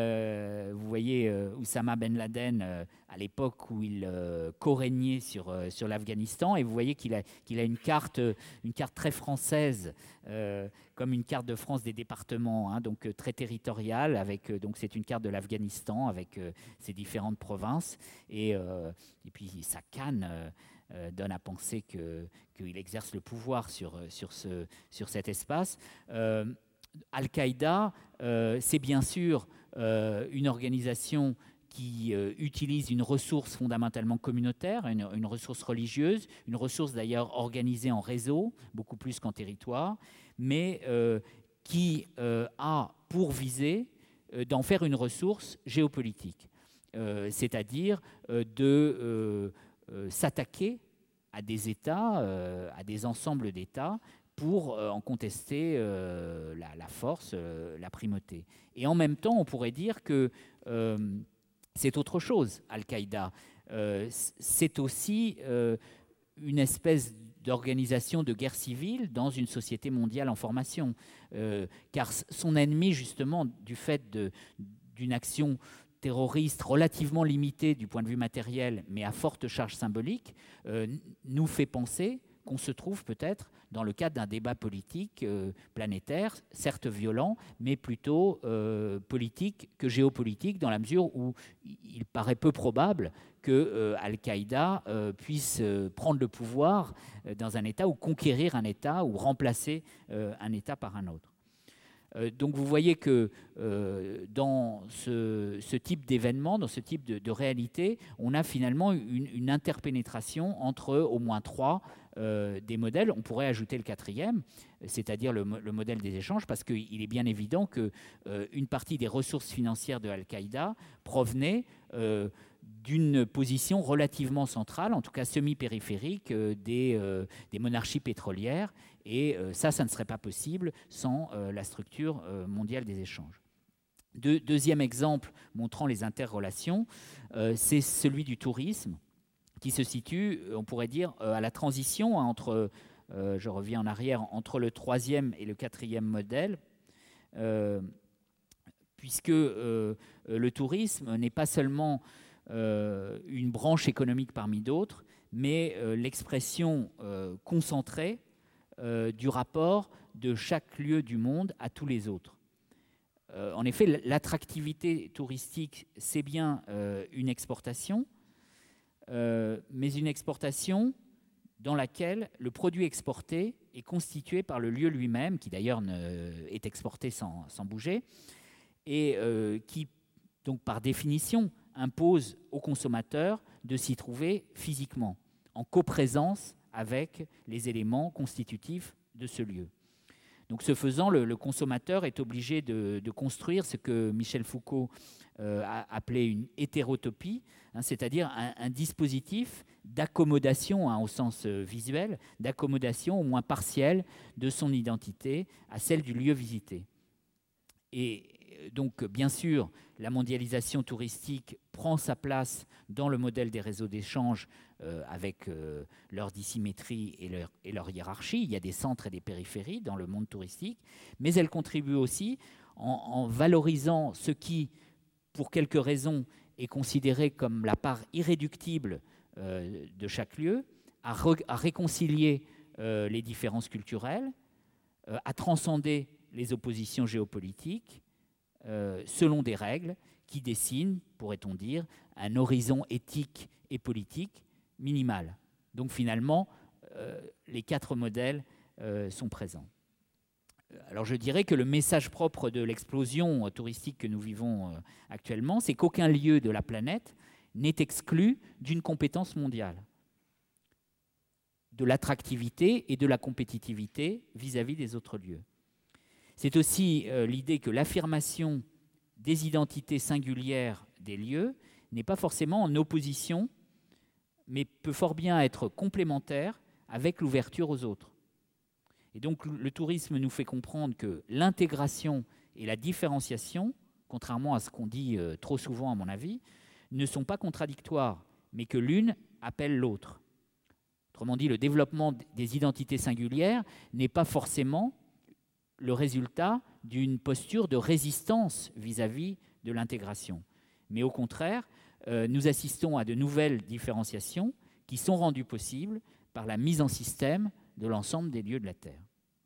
Euh, vous voyez euh, Oussama Ben Laden euh, à l'époque où il euh, co-régnait sur, euh, sur l'Afghanistan, et vous voyez qu'il a, qu'il a une, carte, une carte très française, euh, comme une carte de France des départements, hein, donc euh, très territoriale. Avec, euh, donc c'est une carte de l'Afghanistan avec euh, ses différentes provinces, et, euh, et puis sa canne euh, euh, donne à penser que, qu'il exerce le pouvoir sur, sur, ce, sur cet espace. Euh, Al-Qaïda, euh, c'est bien sûr euh, une organisation qui euh, utilise une ressource fondamentalement communautaire, une, une ressource religieuse, une ressource d'ailleurs organisée en réseau, beaucoup plus qu'en territoire, mais euh, qui euh, a pour visée euh, d'en faire une ressource géopolitique, euh, c'est-à-dire euh, de euh, euh, s'attaquer à des États, euh, à des ensembles d'États, pour euh, en contester euh, la, la force, euh, la primauté. Et en même temps, on pourrait dire que euh, c'est autre chose, Al-Qaïda. Euh, c'est aussi euh, une espèce d'organisation de guerre civile dans une société mondiale en formation. Euh, car son ennemi, justement, du fait de, d'une action terroriste relativement limitée du point de vue matériel, mais à forte charge symbolique, euh, nous fait penser qu'on se trouve peut-être dans le cadre d'un débat politique euh, planétaire, certes violent, mais plutôt euh, politique que géopolitique, dans la mesure où il paraît peu probable que euh, Al-Qaïda euh, puisse euh, prendre le pouvoir euh, dans un État, ou conquérir un État, ou remplacer euh, un État par un autre. Euh, donc vous voyez que euh, dans ce, ce type d'événement, dans ce type de, de réalité, on a finalement une, une interpénétration entre au moins trois euh, des modèles. On pourrait ajouter le quatrième, c'est-à-dire le, le modèle des échanges, parce qu'il est bien évident qu'une euh, partie des ressources financières de Al-Qaïda provenait euh, d'une position relativement centrale, en tout cas semi-périphérique, euh, des, euh, des monarchies pétrolières. Et euh, ça, ça ne serait pas possible sans euh, la structure euh, mondiale des échanges. De, deuxième exemple montrant les interrelations, euh, c'est celui du tourisme, qui se situe, on pourrait dire, euh, à la transition hein, entre, euh, je reviens en arrière, entre le troisième et le quatrième modèle, euh, puisque euh, le tourisme n'est pas seulement euh, une branche économique parmi d'autres, mais euh, l'expression euh, concentrée Euh, du rapport de chaque lieu du monde à tous les autres. Euh, en effet, l'attractivité touristique, c'est bien euh, une exportation, euh, mais une exportation dans laquelle le produit exporté est constitué par le lieu lui-même, qui d'ailleurs est exporté sans, sans bouger, et euh, qui, donc par définition, impose aux consommateurs de s'y trouver physiquement, en coprésence avec les éléments constitutifs de ce lieu. Donc, ce faisant, le, le consommateur est obligé de, de construire ce que Michel Foucault euh, a appelé une hétérotopie, hein, c'est-à-dire un, un dispositif d'accommodation, hein, au sens euh, visuel, d'accommodation au moins partielle de son identité à celle du lieu visité. Et donc, bien sûr, la mondialisation touristique prend sa place dans le modèle des réseaux d'échange euh, avec euh, leur dissymétrie et leur, et leur hiérarchie. Il y a des centres et des périphéries dans le monde touristique, mais elle contribue aussi en, en valorisant ce qui, pour quelques raisons, est considéré comme la part irréductible euh, de chaque lieu, à, re, à réconcilier euh, les différences culturelles, euh, à transcender les oppositions géopolitiques, Euh, selon des règles qui dessinent, pourrait-on dire, un horizon éthique et politique minimal. Donc finalement, euh, les quatre modèles euh, sont présents. Alors je dirais que le message propre de l'explosion touristique que nous vivons euh, actuellement, c'est qu'aucun lieu de la planète n'est exclu d'une compétence mondiale, de l'attractivité et de la compétitivité vis-à-vis des autres lieux. C'est aussi euh, l'idée que l'affirmation des identités singulières des lieux n'est pas forcément en opposition, mais peut fort bien être complémentaire avec l'ouverture aux autres. Et donc le tourisme nous fait comprendre que l'intégration et la différenciation, contrairement à ce qu'on dit euh, trop souvent à mon avis, ne sont pas contradictoires, mais que l'une appelle l'autre. Autrement dit, le développement des identités singulières n'est pas forcément le résultat d'une posture de résistance vis-à-vis de l'intégration. Mais au contraire, euh, nous assistons à de nouvelles différenciations qui sont rendues possibles par la mise en système de l'ensemble des lieux de la Terre.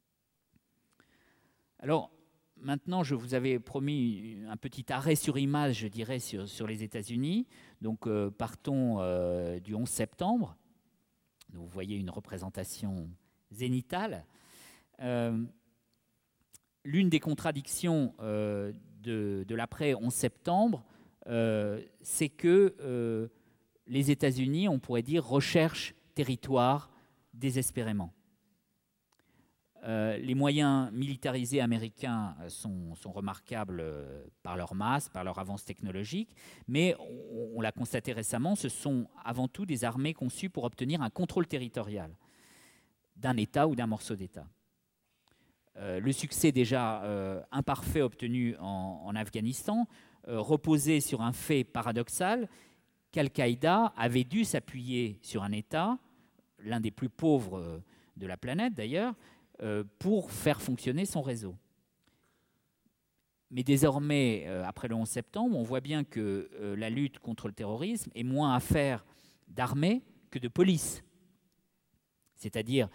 Alors, maintenant, je vous avais promis un petit arrêt sur image, je dirais, sur, sur les États-Unis. Donc, euh, partons euh, du onze septembre. Donc, vous voyez une représentation zénithale. Euh, l'une des contradictions euh, de, de l'après onze septembre, euh, c'est que euh, les États-Unis, on pourrait dire, recherchent territoire désespérément. Euh, les moyens militarisés américains sont, sont remarquables euh, par leur masse, par leur avance technologique, mais on, on l'a constaté récemment, ce sont avant tout des armées conçues pour obtenir un contrôle territorial d'un État ou d'un morceau d'État. Euh, le succès déjà euh, imparfait obtenu en, en Afghanistan euh, reposait sur un fait paradoxal qu'Al-Qaïda avait dû s'appuyer sur un État, l'un des plus pauvres euh, de la planète d'ailleurs, euh, pour faire fonctionner son réseau. Mais désormais, euh, après le onze septembre, on voit bien que euh, la lutte contre le terrorisme est moins affaire d'armée que de police, c'est-à-dire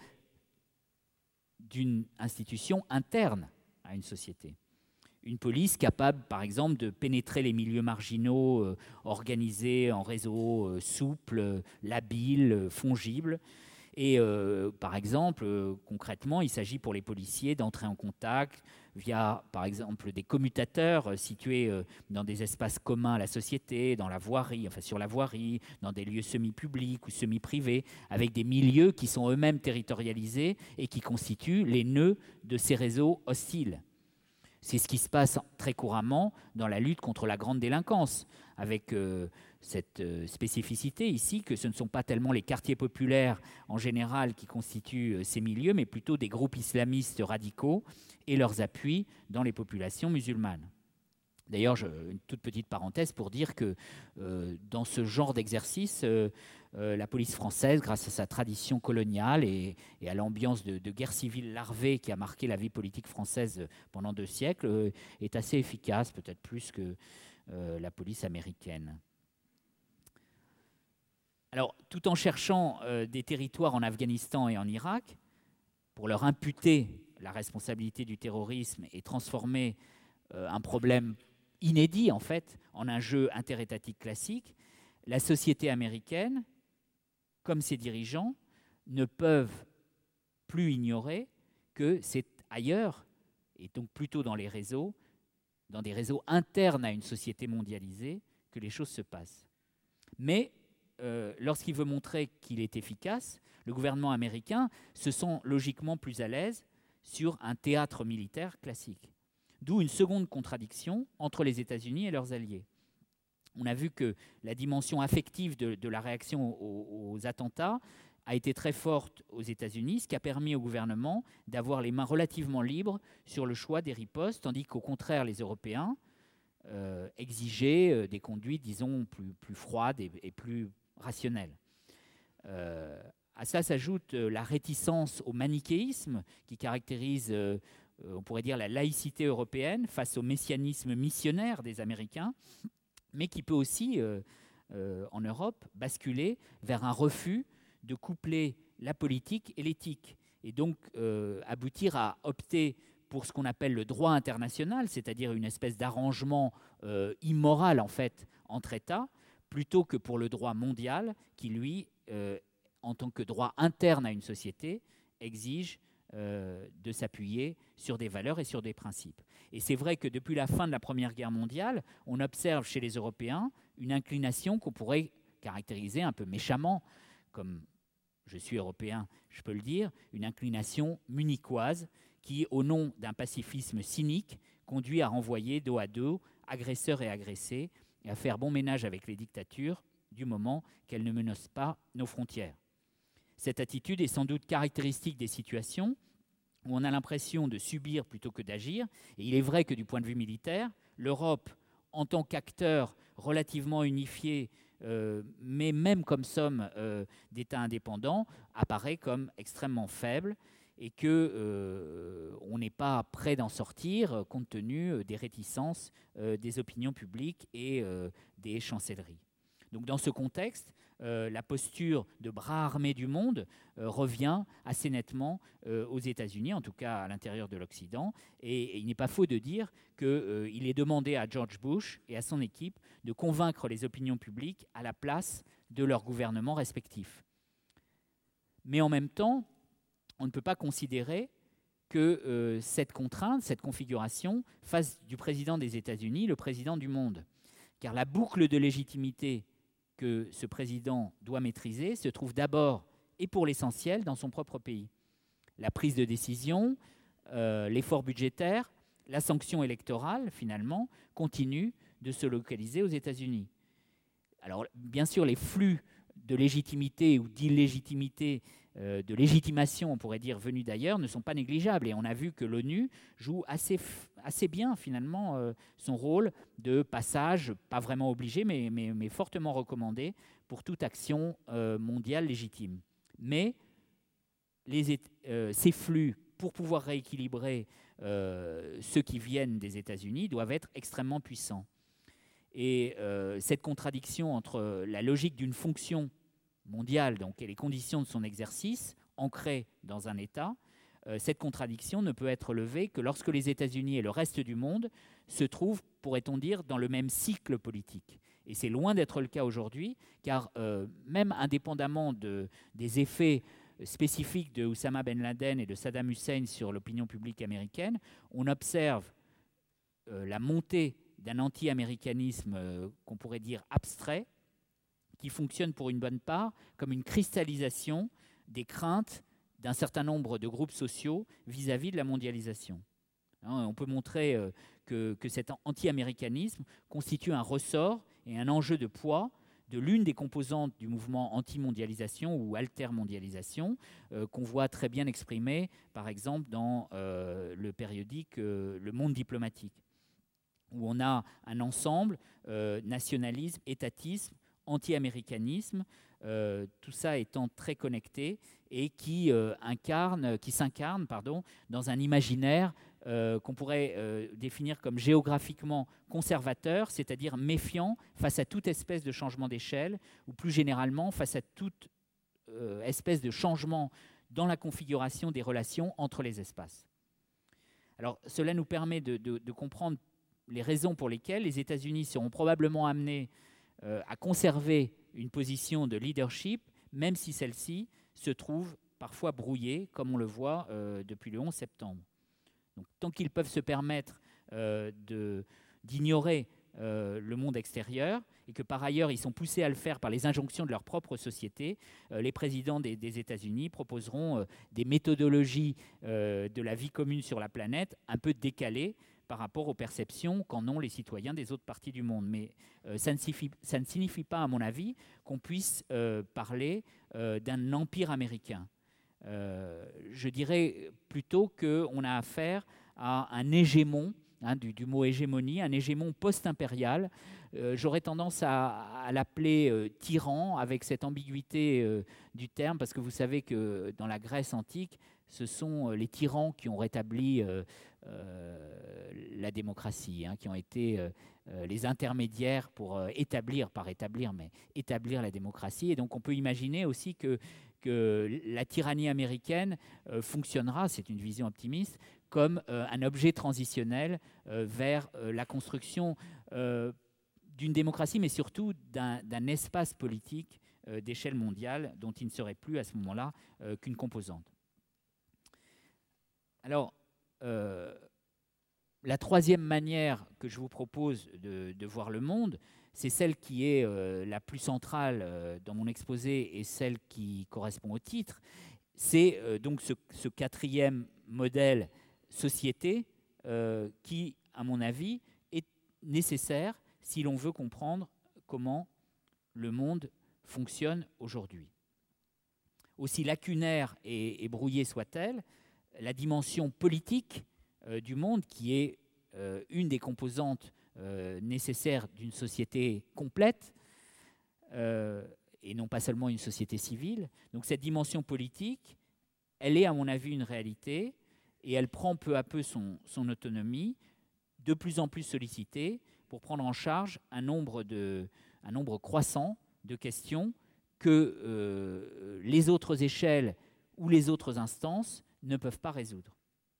d'une institution interne à une société. Une police capable, par exemple, de pénétrer les milieux marginaux, euh, organisés en réseaux euh, souples, euh, labiles, euh, fongibles. Et euh, par exemple, euh, concrètement, il s'agit pour les policiers d'entrer en contact via, par exemple, des commutateurs euh, situés euh, dans des espaces communs à la société, dans la voirie, enfin sur la voirie, dans des lieux semi-publics ou semi-privés, avec des milieux qui sont eux-mêmes territorialisés et qui constituent les nœuds de ces réseaux hostiles. C'est ce qui se passe très couramment dans la lutte contre la grande délinquance, avec euh, cette euh, spécificité ici que ce ne sont pas tellement les quartiers populaires en général qui constituent euh, ces milieux, mais plutôt des groupes islamistes radicaux et leurs appuis dans les populations musulmanes. D'ailleurs, je, une toute petite parenthèse pour dire que euh, dans ce genre d'exercice, euh, euh, la police française, grâce à sa tradition coloniale et, et à l'ambiance de, de guerre civile larvée qui a marqué la vie politique française pendant deux siècles, euh, est assez efficace, peut-être plus que euh, la police américaine. Alors, tout en cherchant euh, des territoires en Afghanistan et en Irak, pour leur imputer la responsabilité du terrorisme et transformer euh, un problème inédit, en fait, en un jeu interétatique classique, la société américaine, comme ses dirigeants, ne peuvent plus ignorer que c'est ailleurs, et donc plutôt dans les réseaux, dans des réseaux internes à une société mondialisée, que les choses se passent. Mais euh, lorsqu'il veut montrer qu'il est efficace, le gouvernement américain se sent logiquement plus à l'aise sur un théâtre militaire classique. D'où une seconde contradiction entre les États-Unis et leurs alliés. On a vu que la dimension affective de, de la réaction aux, aux attentats a été très forte aux États-Unis, ce qui a permis au gouvernement d'avoir les mains relativement libres sur le choix des ripostes, tandis qu'au contraire, les Européens euh, exigeaient euh, des conduites, disons, plus, plus froides et, et plus rationnelles. Euh, à ça s'ajoute euh, la réticence au manichéisme qui caractérise euh, on pourrait dire la laïcité européenne face au messianisme missionnaire des Américains, mais qui peut aussi, euh, euh, en Europe, basculer vers un refus de coupler la politique et l'éthique, et donc euh, aboutir à opter pour ce qu'on appelle le droit international, c'est-à-dire une espèce d'arrangement euh, immoral, en fait, entre États, plutôt que pour le droit mondial, qui, lui, euh, en tant que droit interne à une société, exige Euh, de s'appuyer sur des valeurs et sur des principes. Et c'est vrai que depuis la fin de la Première Guerre mondiale, on observe chez les Européens une inclination qu'on pourrait caractériser un peu méchamment, comme je suis européen, je peux le dire, une inclination munichoise qui, au nom d'un pacifisme cynique, conduit à renvoyer dos à dos agresseurs et agressés et à faire bon ménage avec les dictatures du moment qu'elles ne menacent pas nos frontières. Cette attitude est sans doute caractéristique des situations où on a l'impression de subir plutôt que d'agir. Et il est vrai que du point de vue militaire, l'Europe, en tant qu'acteur relativement unifié, euh, mais même comme somme euh, d'États indépendants, apparaît comme extrêmement faible. et qu'on euh, n'est pas prêt d'en sortir compte tenu des réticences euh, des opinions publiques et euh, des chancelleries. Donc dans ce contexte, euh, la posture de bras armé du monde euh, revient assez nettement euh, aux États-Unis, en tout cas à l'intérieur de l'Occident, et, et il n'est pas faux de dire qu'il euh, est demandé à George Bush et à son équipe de convaincre les opinions publiques à la place de leurs gouvernements respectifs. Mais en même temps, on ne peut pas considérer que euh, cette contrainte, cette configuration, fasse du président des États-Unis le président du monde. Car la boucle de légitimité que ce président doit maîtriser se trouve d'abord, et pour l'essentiel, dans son propre pays. La prise de décision, euh, l'effort budgétaire, la sanction électorale, finalement, continuent de se localiser aux États-Unis. Alors, bien sûr, les flux de légitimité ou d'illégitimité, euh, de légitimation, on pourrait dire, venus d'ailleurs, ne sont pas négligeables. Et on a vu que l'ONU joue assez, assez bien, finalement, euh, son rôle de passage, pas vraiment obligé, mais, mais, mais fortement recommandé pour toute action euh, mondiale légitime. Mais les, euh, ces flux, pour pouvoir rééquilibrer euh, ceux qui viennent des États-Unis, doivent être extrêmement puissants. Et euh, cette contradiction entre la logique d'une fonction mondiale, donc, et les conditions de son exercice, ancrées dans un État, euh, cette contradiction ne peut être levée que lorsque les États-Unis et le reste du monde se trouvent, pourrait-on dire, dans le même cycle politique. Et c'est loin d'être le cas aujourd'hui, car euh, même indépendamment de, des effets spécifiques de Oussama Ben Laden et de Saddam Hussein sur l'opinion publique américaine, on observe euh, la montée d'un anti-américanisme euh, qu'on pourrait dire abstrait, qui fonctionne pour une bonne part comme une cristallisation des craintes d'un certain nombre de groupes sociaux vis-à-vis de la mondialisation. Hein, on peut montrer euh, que, que cet anti-américanisme constitue un ressort et un enjeu de poids de l'une des composantes du mouvement anti-mondialisation ou alter-mondialisation, euh, qu'on voit très bien exprimé, par exemple, dans euh, le périodique euh, Le Monde diplomatique, où on a un ensemble, euh, nationalisme, étatisme, anti-américanisme, euh, tout ça étant très connecté et qui, euh, incarne, qui s'incarne pardon, dans un imaginaire euh, qu'on pourrait euh, définir comme géographiquement conservateur, c'est-à-dire méfiant face à toute espèce de changement d'échelle, ou plus généralement face à toute euh, espèce de changement dans la configuration des relations entre les espaces. Alors, cela nous permet de, de, de comprendre les raisons pour lesquelles les États-Unis seront probablement amenés euh, à conserver une position de leadership, même si celle-ci se trouve parfois brouillée, comme on le voit euh, depuis le onze septembre. Donc, tant qu'ils peuvent se permettre euh, de, d'ignorer euh, le monde extérieur, et que par ailleurs ils sont poussés à le faire par les injonctions de leur propre société, euh, les présidents des, des États-Unis proposeront euh, des méthodologies euh, de la vie commune sur la planète un peu décalées par rapport aux perceptions qu'en ont les citoyens des autres parties du monde. Mais euh, ça, ne signifie, ça ne signifie pas, à mon avis, qu'on puisse euh, parler euh, d'un empire américain. Euh, je dirais plutôt qu'on a affaire à un hégémon, hein, du, du mot hégémonie, un hégémon post-impérial. Euh, j'aurais tendance à, à l'appeler euh, tyran, avec cette ambiguïté euh, du terme, parce que vous savez que dans la Grèce antique, ce sont les tyrans qui ont rétabli euh, euh, la démocratie, hein, qui ont été euh, euh, les intermédiaires pour euh, établir, pas rétablir, mais établir la démocratie. Et donc on peut imaginer aussi que, que la tyrannie américaine euh, fonctionnera, c'est une vision optimiste, comme euh, un objet transitionnel euh, vers euh, la construction euh, d'une démocratie, mais surtout d'un, d'un espace politique euh, d'échelle mondiale dont il ne serait plus à ce moment-là euh, qu'une composante. Alors, euh, la troisième manière que je vous propose de, de voir le monde, c'est celle qui est euh, la plus centrale euh, dans mon exposé et celle qui correspond au titre. C'est euh, donc ce, ce quatrième modèle société euh, qui, à mon avis, est nécessaire si l'on veut comprendre comment le monde fonctionne aujourd'hui. Aussi lacunaire et, et brouillée soit-elle, la dimension politique euh, du monde, qui est euh, une des composantes euh, nécessaires d'une société complète, euh, et non pas seulement une société civile. Donc cette dimension politique, elle est à mon avis une réalité et elle prend peu à peu son, son autonomie, de plus en plus sollicitée pour prendre en charge un nombre, de, un nombre croissant de questions que euh, les autres échelles ou les autres instances ne peuvent pas résoudre.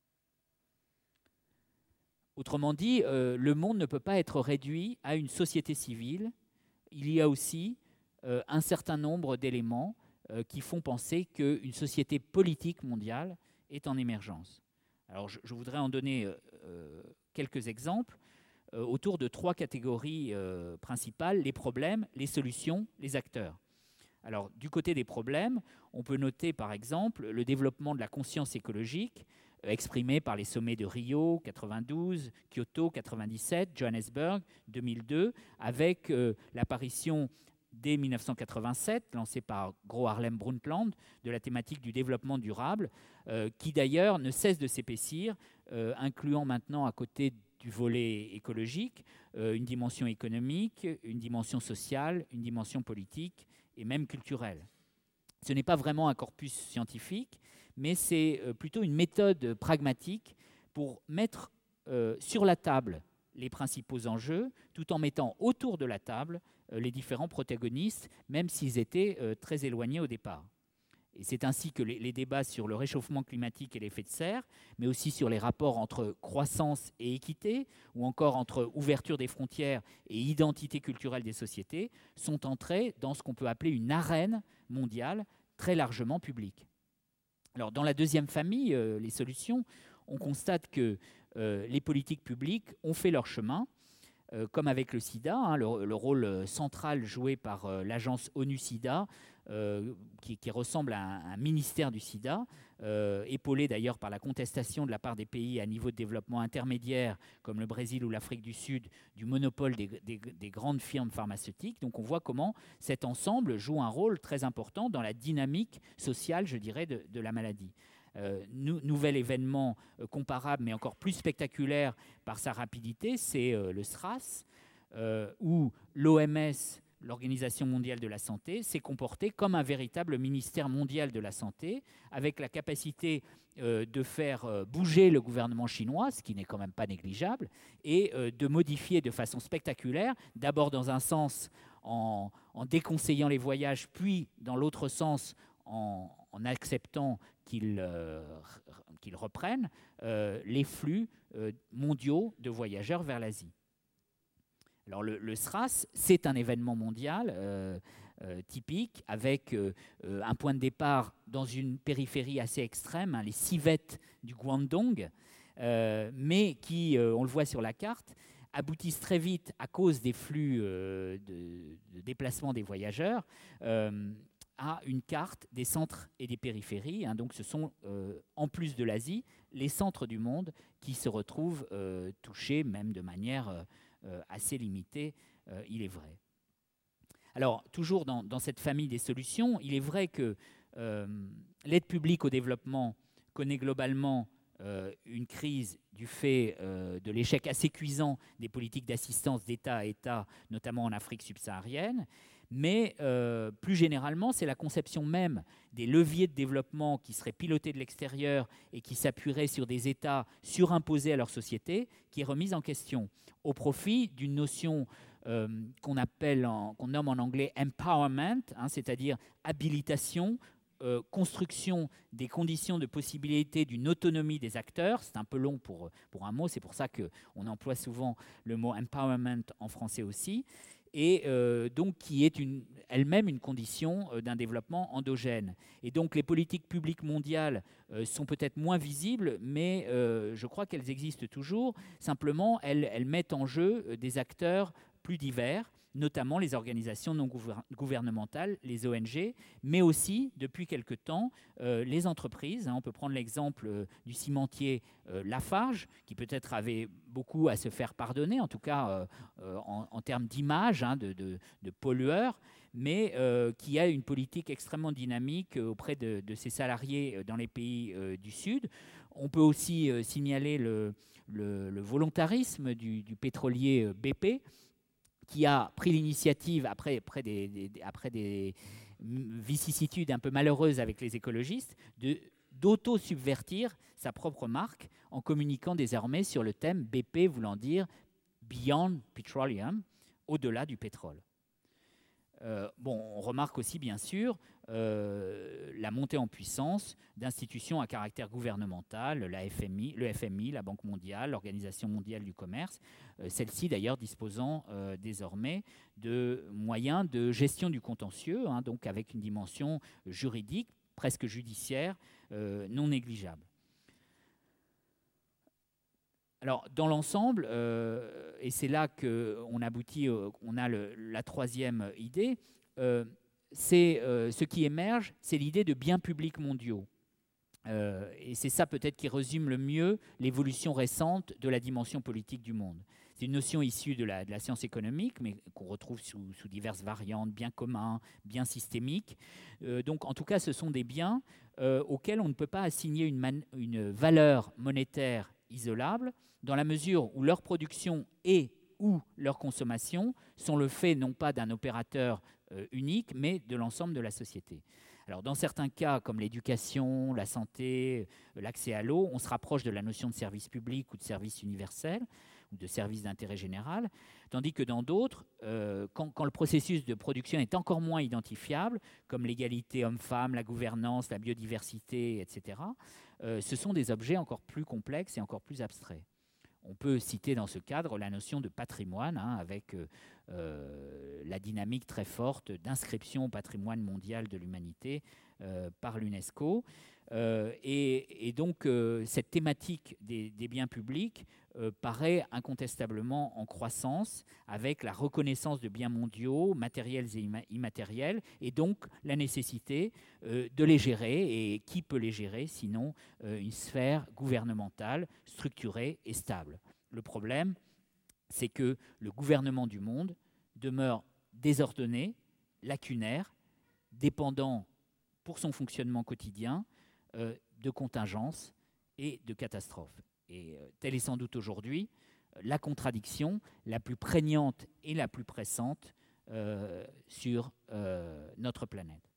Autrement dit, euh, le monde ne peut pas être réduit à une société civile. Il y a aussi euh, un certain nombre d'éléments euh, qui font penser qu'une société politique mondiale est en émergence. Alors, je, je voudrais en donner euh, quelques exemples euh, autour de trois catégories euh, principales, les problèmes, les solutions, les acteurs. Alors, du côté des problèmes, on peut noter par exemple le développement de la conscience écologique, exprimé par les sommets de Rio, quatre-vingt-douze, Kyoto, quatre-vingt-dix-sept, Johannesburg, deux mille deux, avec euh, l'apparition dès mille neuf cent quatre-vingt-sept, lancée par Gro Harlem Brundtland, de la thématique du développement durable, euh, qui d'ailleurs ne cesse de s'épaissir, euh, incluant maintenant à côté du volet écologique, euh, une dimension économique, une dimension sociale, une dimension politique et même culturelle. Ce n'est pas vraiment un corpus scientifique, mais c'est plutôt une méthode pragmatique pour mettre euh, sur la table les principaux enjeux, tout en mettant autour de la table euh, les différents protagonistes, même s'ils étaient euh, très éloignés au départ. Et c'est ainsi que les, les débats sur le réchauffement climatique et l'effet de serre, mais aussi sur les rapports entre croissance et équité, ou encore entre ouverture des frontières et identité culturelle des sociétés, sont entrés dans ce qu'on peut appeler une arène mondiale très largement publique. Alors, dans la deuxième famille, euh, les solutions, on constate que euh, les politiques publiques ont fait leur chemin, euh, comme avec le sida, hein, le, le rôle central joué par euh, l'agence ONU-SIDA, euh, qui, qui ressemble à un, un ministère du sida, euh, épaulé d'ailleurs par la contestation de la part des pays à niveau de développement intermédiaire, comme le Brésil ou l'Afrique du Sud, du monopole des, des, des grandes firmes pharmaceutiques. Donc on voit comment cet ensemble joue un rôle très important dans la dynamique sociale, je dirais, de, de la maladie. Euh, nou, nouvel événement euh, comparable, mais encore plus spectaculaire par sa rapidité, c'est euh, le SRAS, euh, où l'O M S, l'Organisation mondiale de la santé, s'est comportée comme un véritable ministère mondial de la santé, avec la capacité euh, de faire euh, bouger le gouvernement chinois, ce qui n'est quand même pas négligeable, et euh, de modifier de façon spectaculaire, d'abord dans un sens en, en déconseillant les voyages, puis dans l'autre sens en, en acceptant qu'ils euh, qu'ils reprennent euh, les flux euh, mondiaux de voyageurs vers l'Asie. Alors le, le SRAS, c'est un événement mondial euh, euh, typique, avec euh, un point de départ dans une périphérie assez extrême, hein, les civettes du Guangdong, euh, mais qui, euh, on le voit sur la carte, aboutissent très vite à cause des flux euh, de, de déplacement des voyageurs, euh, à une carte des centres et des périphéries. Hein. Donc ce sont, euh, en plus de l'Asie, les centres du monde qui se retrouvent euh, touchés, même de manière euh, assez limitée, euh, il est vrai. Alors, toujours dans, dans cette famille des solutions, il est vrai que euh, l'aide publique au développement connaît globalement euh, une crise du fait euh, de l'échec assez cuisant des politiques d'assistance d'État à État, notamment en Afrique subsaharienne. Mais euh, plus généralement, c'est la conception même des leviers de développement qui seraient pilotés de l'extérieur et qui s'appuieraient sur des États surimposés à leur société qui est remise en question au profit d'une notion euh, qu'on appelle, en, qu'on nomme en anglais empowerment, hein, c'est-à-dire habilitation, euh, construction des conditions de possibilité d'une autonomie des acteurs. C'est un peu long pour, pour un mot, c'est pour ça qu'on emploie souvent le mot empowerment en français aussi. Et euh, donc qui est une, elle-même une condition euh, d'un développement endogène. Et donc les politiques publiques mondiales euh, sont peut-être moins visibles, mais euh, je crois qu'elles existent toujours. Simplement, elles, elles mettent en jeu euh, des acteurs plus divers, notamment les organisations non gouvernementales, les O N G, mais aussi, depuis quelque temps, euh, les entreprises. Hein, on peut prendre l'exemple euh, du cimentier euh, Lafarge, qui peut-être avait beaucoup à se faire pardonner, en tout cas euh, euh, en, en termes d'image, hein, de, de, de pollueur, mais euh, qui a une politique extrêmement dynamique auprès de, de ses salariés dans les pays euh, du Sud. On peut aussi euh, signaler le, le, le volontarisme du, du pétrolier B P, qui a pris l'initiative, après, après, des, des, après des vicissitudes un peu malheureuses avec les écologistes, de d'auto-subvertir sa propre marque en communiquant désormais sur le thème B P voulant dire Beyond Petroleum, au-delà du pétrole. Euh, bon, on remarque aussi, bien sûr, euh, la montée en puissance d'institutions à caractère gouvernemental, la F M I, le F M I, la Banque mondiale, l'Organisation mondiale du commerce, euh, celles-ci d'ailleurs disposant euh, désormais de moyens de gestion du contentieux, hein, donc avec une dimension juridique, presque judiciaire, euh, non négligeable. Alors, dans l'ensemble, euh, et c'est là qu'on aboutit, euh, on a le, la troisième idée, euh, c'est euh, ce qui émerge, c'est l'idée de biens publics mondiaux. Euh, et c'est ça peut-être qui résume le mieux l'évolution récente de la dimension politique du monde. C'est une notion issue de la, de la science économique, mais qu'on retrouve sous, sous diverses variantes, biens communs, biens systémiques. Euh, donc, en tout cas, ce sont des biens euh, auxquels on ne peut pas assigner une, man- une valeur monétaire isolable, dans la mesure où leur production et ou leur consommation sont le fait non pas d'un opérateur euh, unique, mais de l'ensemble de la société. Alors, dans certains cas, comme l'éducation, la santé, euh, l'accès à l'eau, on se rapproche de la notion de service public ou de service universel, ou de service d'intérêt général, tandis que dans d'autres, euh, quand, quand le processus de production est encore moins identifiable, comme l'égalité homme-femme, la gouvernance, la biodiversité, et cetera, euh, ce sont des objets encore plus complexes et encore plus abstraits. On peut citer dans ce cadre la notion de patrimoine, hein, avec euh, euh, la dynamique très forte d'inscription au patrimoine mondial de l'humanité euh, par l'UNESCO. Euh, et, et donc, euh, cette thématique des, des biens publics euh, paraît incontestablement en croissance avec la reconnaissance de biens mondiaux, matériels et immatériels, et donc la nécessité euh, de les gérer. Et qui peut les gérer sinon euh, une sphère gouvernementale structurée et stable. Le problème, c'est que le gouvernement du monde demeure désordonné, lacunaire, dépendant pour son fonctionnement quotidien euh, de contingences et de catastrophes. Et euh, telle est sans doute aujourd'hui euh, la contradiction la plus prégnante et la plus pressante euh, sur euh, notre planète.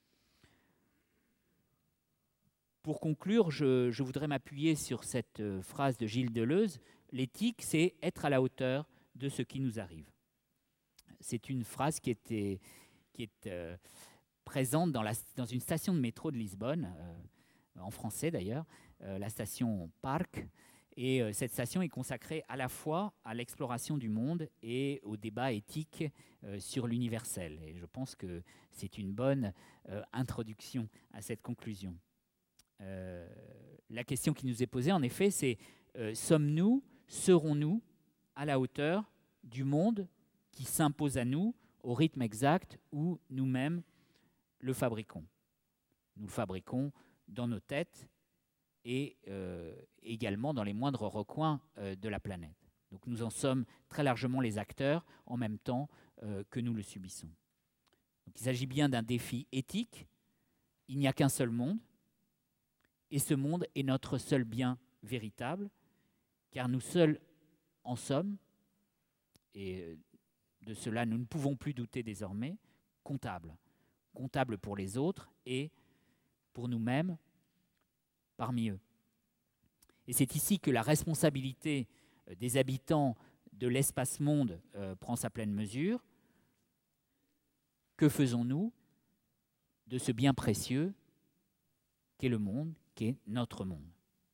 Pour conclure, je, je voudrais m'appuyer sur cette euh, phrase de Gilles Deleuze. L'éthique, c'est être à la hauteur de ce qui nous arrive. C'est une phrase qui, était, qui est euh, présente dans, la, dans une station de métro de Lisbonne, euh, en français d'ailleurs, euh, la station Parc. Et euh, cette station est consacrée à la fois à l'exploration du monde et au débat éthique euh, sur l'universel. Et je pense que c'est une bonne euh, introduction à cette conclusion. Euh, la question qui nous est posée, en effet, c'est euh, sommes-nous, serons-nous à la hauteur du monde qui s'impose à nous au rythme exact où nous-mêmes le fabriquons. Nous le fabriquons dans nos têtes et euh, également dans les moindres recoins euh, de la planète. Donc nous en sommes très largement les acteurs en même temps euh, que nous le subissons. Donc, il s'agit bien d'un défi éthique. Il n'y a qu'un seul monde. Et ce monde est notre seul bien véritable, car nous seuls en sommes, et de cela nous ne pouvons plus douter désormais, comptables. Comptables pour les autres et pour nous-mêmes parmi eux. Et c'est ici que la responsabilité des habitants de l'espace-monde euh, prend sa pleine mesure. Que faisons-nous de ce bien précieux qu'est le monde, qu'est notre monde?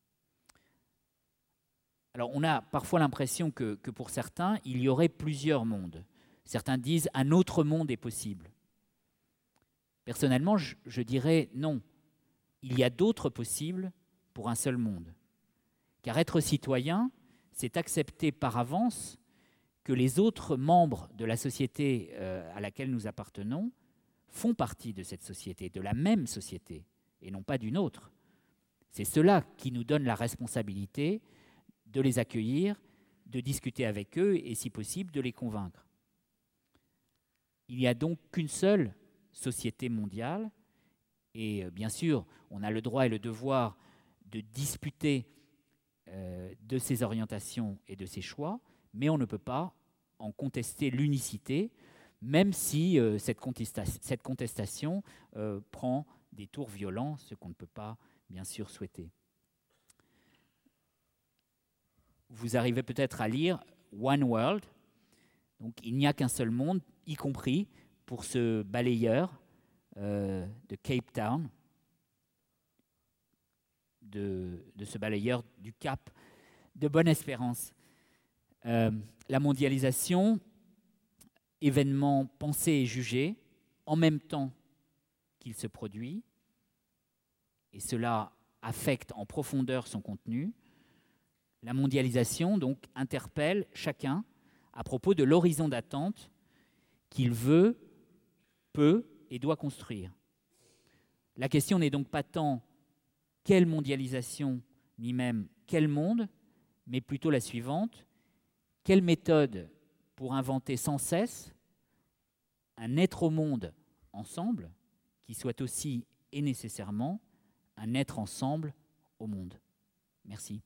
Alors, on a parfois l'impression que, que pour certains, il y aurait plusieurs mondes. Certains disent un autre monde est possible. Personnellement, je, je dirais non. Il y a d'autres possibles pour un seul monde. Car être citoyen, c'est accepter par avance que les autres membres de la société euh, à laquelle nous appartenons font partie de cette société, de la même société, et non pas d'une autre. C'est cela qui nous donne la responsabilité de les accueillir, de discuter avec eux et, si possible, de les convaincre. Il n'y a donc qu'une seule société mondiale et, bien sûr, on a le droit et le devoir de discuter euh, de ses orientations et de ses choix, mais on ne peut pas en contester l'unicité, même si euh, cette, contesta- cette contestation euh, prend des tours violents, ce qu'on ne peut pas bien sûr souhaité. Vous arrivez peut-être à lire One World, donc il n'y a qu'un seul monde, y compris pour ce balayeur euh, de Cape Town, de, de ce balayeur du Cap de Bonne-Espérance. Euh, la mondialisation, événement pensé et jugé en même temps qu'il se produit, et cela affecte en profondeur son contenu. La mondialisation, donc, interpelle chacun à propos de l'horizon d'attente qu'il veut, peut et doit construire. La question n'est donc pas tant quelle mondialisation, ni même quel monde, mais plutôt la suivante: quelle méthode pour inventer sans cesse un être au monde ensemble qui soit aussi et nécessairement un être ensemble au monde. Merci.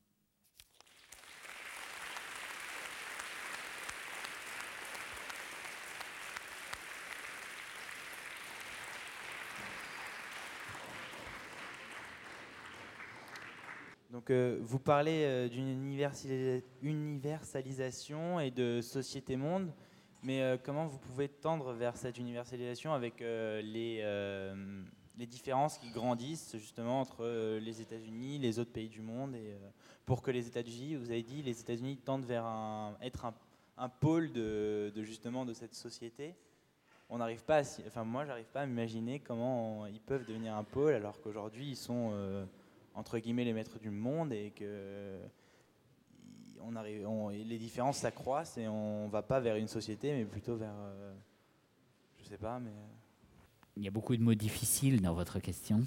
Donc, euh, vous parlez euh, d'une universali- universalisation et de société-monde, mais euh, comment vous pouvez tendre vers cette universalisation avec euh, les, euh, les différences qui grandissent justement entre euh, les États-Unis, les autres pays du monde, et euh, pour que les États-Unis, vous avez dit, les États-Unis tendent vers un, être un, un pôle de, de justement de cette société. On n'arrive pas, à, enfin moi, j'arrive pas à m'imaginer comment on, ils peuvent devenir un pôle alors qu'aujourd'hui ils sont euh, entre guillemets les maîtres du monde et que on arrive, on, les différences s'accroissent et on va pas vers une société mais plutôt vers, euh, je sais pas, mais il y a beaucoup de mots difficiles dans votre question.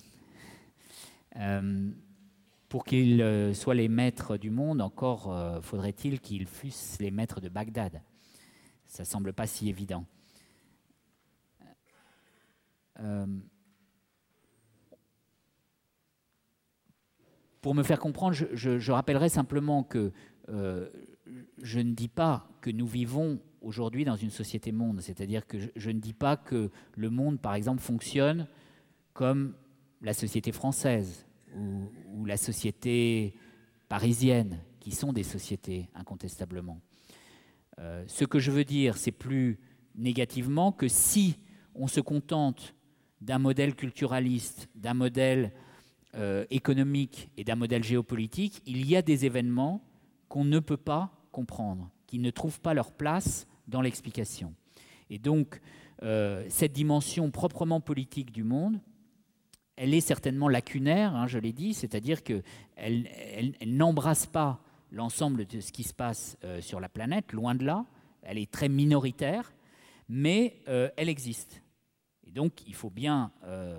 Euh, pour qu'ils euh, soient les maîtres du monde, encore euh, faudrait-il qu'ils fussent les maîtres de Bagdad. Ça semble pas si évident. Euh, Pour me faire comprendre, je, je, je rappellerai simplement que euh, je ne dis pas que nous vivons aujourd'hui dans une société-monde. C'est-à-dire que je, je ne dis pas que le monde, par exemple, fonctionne comme la société française ou, ou la société parisienne, qui sont des sociétés, incontestablement. Euh, ce que je veux dire, c'est plus négativement que si on se contente d'un modèle culturaliste, d'un modèle Euh, économique et d'un modèle géopolitique, il y a des événements qu'on ne peut pas comprendre, qui ne trouvent pas leur place dans l'explication. Et donc, euh, cette dimension proprement politique du monde, elle est certainement lacunaire, hein, je l'ai dit, c'est-à-dire qu'elle elle, elle n'embrasse pas l'ensemble de ce qui se passe euh, sur la planète, loin de là, elle est très minoritaire, mais euh, elle existe. Et donc, il faut bien Euh,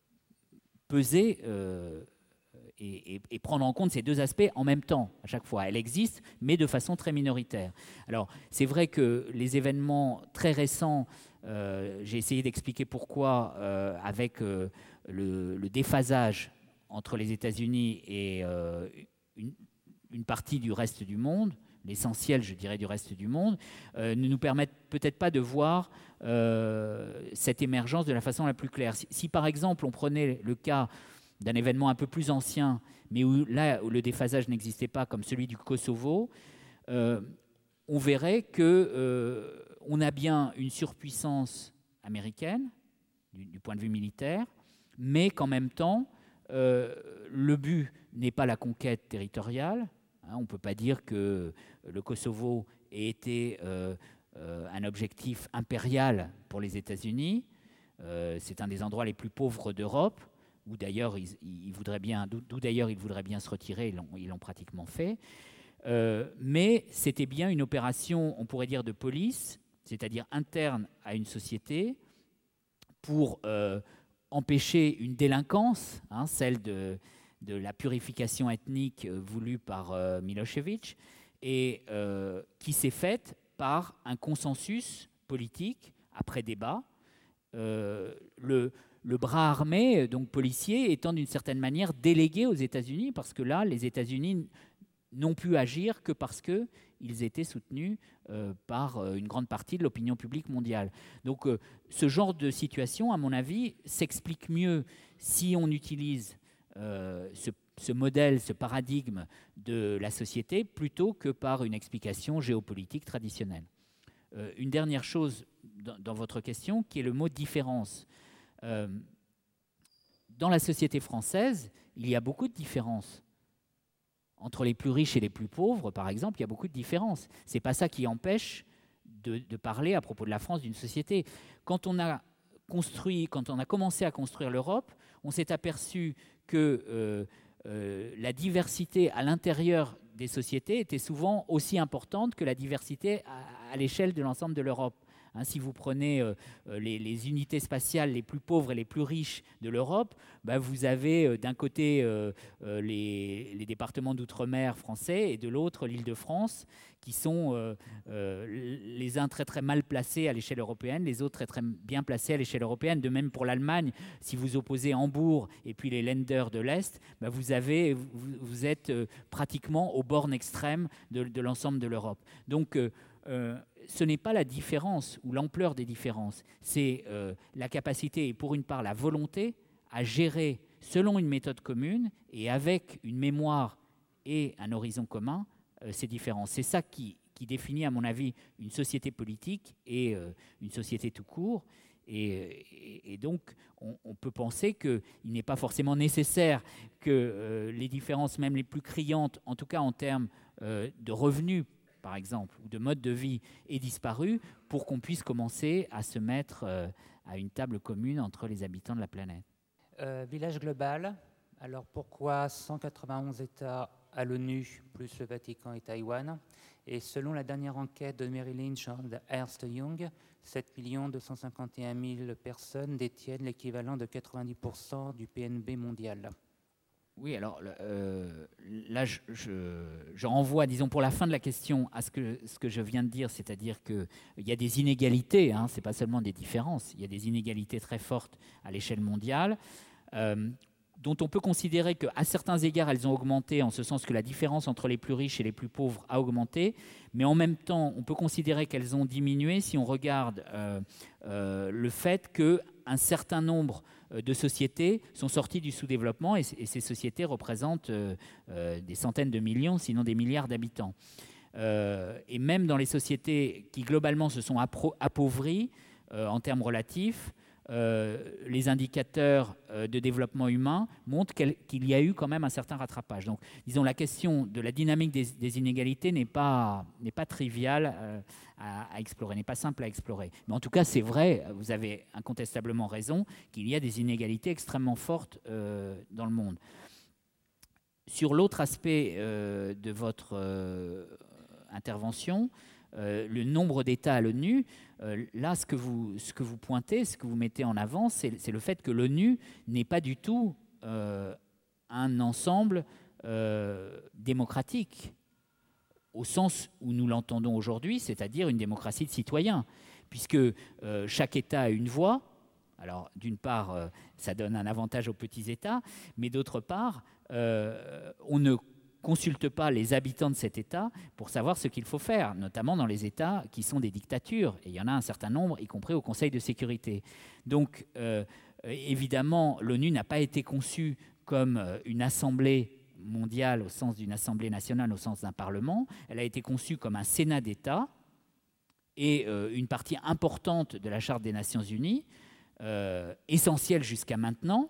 peser euh, et, et, et prendre en compte ces deux aspects en même temps, à chaque fois. Elle existe, mais de façon très minoritaire. Alors, c'est vrai que les événements très récents, euh, j'ai essayé d'expliquer pourquoi, euh, avec euh, le, le déphasage entre les États-Unis et euh, une, une partie du reste du monde, l'essentiel, je dirais, du reste du monde, euh, ne nous permettent peut-être pas de voir euh, cette émergence de la façon la plus claire. Si, si par exemple on prenait le cas d'un événement un peu plus ancien, mais où là où le déphasage n'existait pas, comme celui du Kosovo, euh, on verrait que euh, on a bien une surpuissance américaine du, du point de vue militaire, mais qu'en même temps, euh, le but n'est pas la conquête territoriale. Hein, on ne peut pas dire que le Kosovo ait été euh, euh, un objectif impérial pour les États-Unis. Euh, c'est un des endroits les plus pauvres d'Europe, où d'ailleurs ils, ils voudraient bien, d'où d'ailleurs ils voudraient bien se retirer. Ils l'ont, ils l'ont pratiquement fait. Euh, mais c'était bien une opération, on pourrait dire, de police, c'est-à-dire interne à une société, pour euh, empêcher une délinquance, hein, celle de, de la purification ethnique euh, voulue par euh, Milošević, et euh, qui s'est faite par un consensus politique, après débat. Euh, le, le bras armé, donc policier, étant d'une certaine manière délégué aux États-Unis, parce que là, les États-Unis n'ont pu agir que parce qu'ils étaient soutenus euh, par euh, une grande partie de l'opinion publique mondiale. Donc euh, ce genre de situation, à mon avis, s'explique mieux si on utilise euh, ce, ce modèle, ce paradigme de la société, plutôt que par une explication géopolitique traditionnelle. Euh, une dernière chose dans, dans votre question, qui est le mot différence. Euh, dans la société française, il y a beaucoup de différences. Entre les plus riches et les plus pauvres, par exemple, il y a beaucoup de différences. Ce n'est pas ça qui empêche de, de parler à propos de la France d'une société. Quand on a construit, quand on a commencé à construire l'Europe, on s'est aperçu que euh, euh, la diversité à l'intérieur des sociétés était souvent aussi importante que la diversité à, à l'échelle de l'ensemble de l'Europe. Hein, si vous prenez euh, les, les unités spatiales les plus pauvres et les plus riches de l'Europe, bah, vous avez euh, d'un côté euh, euh, les, les départements d'outre-mer français et de l'autre l'Île-de-France, qui sont euh, euh, les uns très très mal placés à l'échelle européenne, les autres très très bien placés à l'échelle européenne. De même pour l'Allemagne, si vous opposez Hambourg et puis les Länder de l'Est, bah, vous, avez, vous, vous êtes euh, pratiquement aux bornes extrêmes de, de l'ensemble de l'Europe. Donc euh, euh, ce n'est pas la différence ou l'ampleur des différences, c'est euh, la capacité et pour une part la volonté à gérer selon une méthode commune et avec une mémoire et un horizon commun euh, ces différences. C'est ça qui, qui définit à mon avis une société politique et euh, une société tout court. Et, et, et donc on, on peut penser qu'il n'est pas forcément nécessaire que euh, les différences même les plus criantes, en tout cas en termes euh, de revenus par exemple, ou de mode de vie est disparu pour qu'on puisse commencer à se mettre euh, à une table commune entre les habitants de la planète. Euh, village global, alors pourquoi cent quatre-vingt-onze États à l'ONU, plus le Vatican et Taïwan? Et selon la dernière enquête de Merrill Lynch et Ernst Young, sept millions deux cent cinquante et un mille personnes détiennent l'équivalent de quatre-vingt-dix pour cent du P N B mondial. Oui, alors euh, là, je, je, je renvoie, disons, pour la fin de la question à ce que, ce que je viens de dire, c'est-à-dire qu'il y a des inégalités, hein, ce n'est pas seulement des différences, il y a des inégalités très fortes à l'échelle mondiale, euh, dont on peut considérer qu'à certains égards, elles ont augmenté, en ce sens que la différence entre les plus riches et les plus pauvres a augmenté, mais en même temps, on peut considérer qu'elles ont diminué si on regarde euh, euh, le fait qu'un certain nombre de sociétés sont sorties du sous-développement et, et ces sociétés représentent euh, euh, des centaines de millions, sinon des milliards d'habitants. Euh, et même dans les sociétés qui globalement se sont appro- appauvries euh, en termes relatifs, euh, les indicateurs euh, de développement humain montrent qu'il y a eu quand même un certain rattrapage. Donc, disons, la question de la dynamique des, des inégalités n'est pas, n'est pas triviale euh, à, à explorer, n'est pas simple à explorer. Mais en tout cas, c'est vrai, vous avez incontestablement raison, qu'il y a des inégalités extrêmement fortes euh, dans le monde. Sur l'autre aspect euh, de votre euh, intervention, Euh, le nombre d'États à l'ONU, euh, là, ce que, vous, ce que vous pointez, ce que vous mettez en avant, c'est, c'est le fait que l'ONU n'est pas du tout euh, un ensemble euh, démocratique, au sens où nous l'entendons aujourd'hui, c'est-à-dire une démocratie de citoyens, puisque euh, chaque État a une voix. Alors, d'une part, euh, ça donne un avantage aux petits États, mais d'autre part, euh, on ne consulte pas les habitants de cet État pour savoir ce qu'il faut faire, notamment dans les États qui sont des dictatures. Et il y en a un certain nombre, y compris au Conseil de sécurité. Donc, euh, évidemment, l'ONU n'a pas été conçue comme une assemblée mondiale au sens d'une assemblée nationale, au sens d'un parlement. Elle a été conçue comme un Sénat d'États et euh, une partie importante de la Charte des Nations Unies, euh, essentielle jusqu'à maintenant,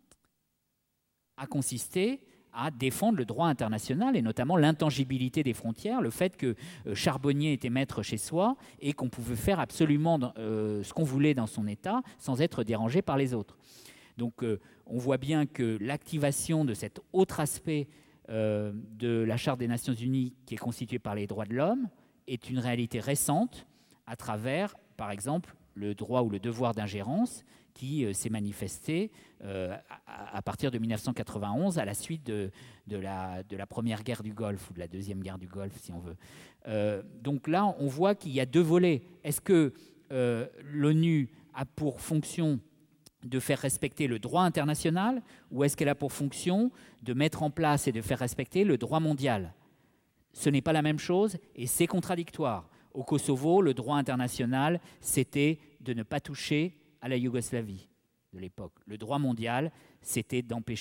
a consisté à défendre le droit international et notamment l'intangibilité des frontières, le fait que euh, Charbonnier était maître chez soi et qu'on pouvait faire absolument euh, ce qu'on voulait dans son État sans être dérangé par les autres. Donc euh, on voit bien que l'activation de cet autre aspect euh, de la Charte des Nations Unies qui est constituée par les droits de l'homme est une réalité récente à travers, par exemple, le droit ou le devoir d'ingérence qui euh, s'est manifesté euh, à, à partir de mille neuf cent quatre-vingt-onze à la suite de, de, la, de la première guerre du Golfe ou de la deuxième guerre du Golfe, si on veut. Euh, donc là, on voit qu'il y a deux volets. Est-ce que euh, l'ONU a pour fonction de faire respecter le droit international ou est-ce qu'elle a pour fonction de mettre en place et de faire respecter le droit mondial? Ce n'est pas la même chose et c'est contradictoire. Au Kosovo, le droit international, c'était de ne pas toucher à la Yougoslavie de l'époque. Le droit mondial, c'était d'empêcher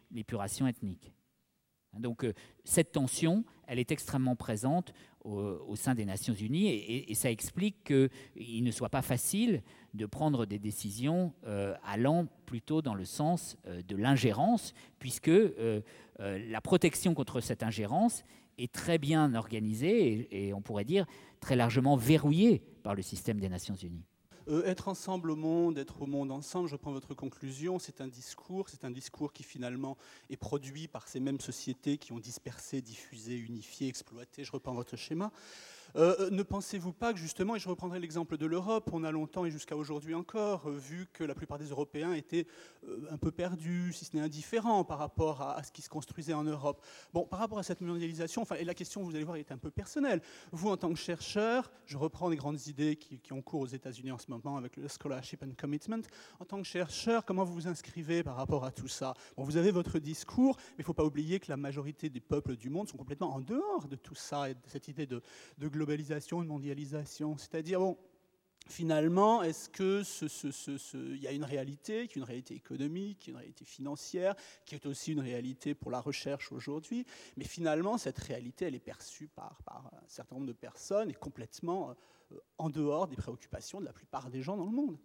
l'épuration ethnique. Donc euh, cette tension, elle est extrêmement présente au, au sein des Nations Unies, et, et, et ça explique qu'il ne soit pas facile de prendre des décisions euh, allant plutôt dans le sens euh, de l'ingérence, puisque euh, euh, la protection contre cette ingérence est très bien organisée et, et on pourrait dire très largement verrouillée par le système des Nations Unies. Euh, être ensemble au monde, être au monde ensemble, je prends votre conclusion, c'est un discours, c'est un discours qui finalement est produit par ces mêmes sociétés qui ont dispersé, diffusé, unifié, exploité, je reprends votre schéma. Euh, ne pensez-vous pas que justement, et je reprendrai l'exemple de l'Europe, on a longtemps et jusqu'à aujourd'hui encore euh, vu que la plupart des Européens étaient euh, un peu perdus, si ce n'est indifférents par rapport à, à ce qui se construisait en Europe. Bon, par rapport à cette mondialisation, enfin, et la question, vous allez voir, est un peu personnelle. Vous, en tant que chercheur, je reprends les grandes idées qui, qui ont cours aux États-Unis en ce moment avec le Scholarship and Commitment. En tant que chercheur, comment vous vous inscrivez par rapport à tout ça? Bon, vous avez votre discours, mais il ne faut pas oublier que la majorité des peuples du monde sont complètement en dehors de tout ça et de cette idée de, de globalisation, de mondialisation. C'est-à-dire, bon, finalement, est-ce que ce, ce, ce, ce, il y a une réalité, qui est une réalité économique, une réalité financière, qui est aussi une réalité pour la recherche aujourd'hui, mais finalement, cette réalité, elle est perçue par, par un certain nombre de personnes et complètement euh, en dehors des préoccupations de la plupart des gens dans le monde.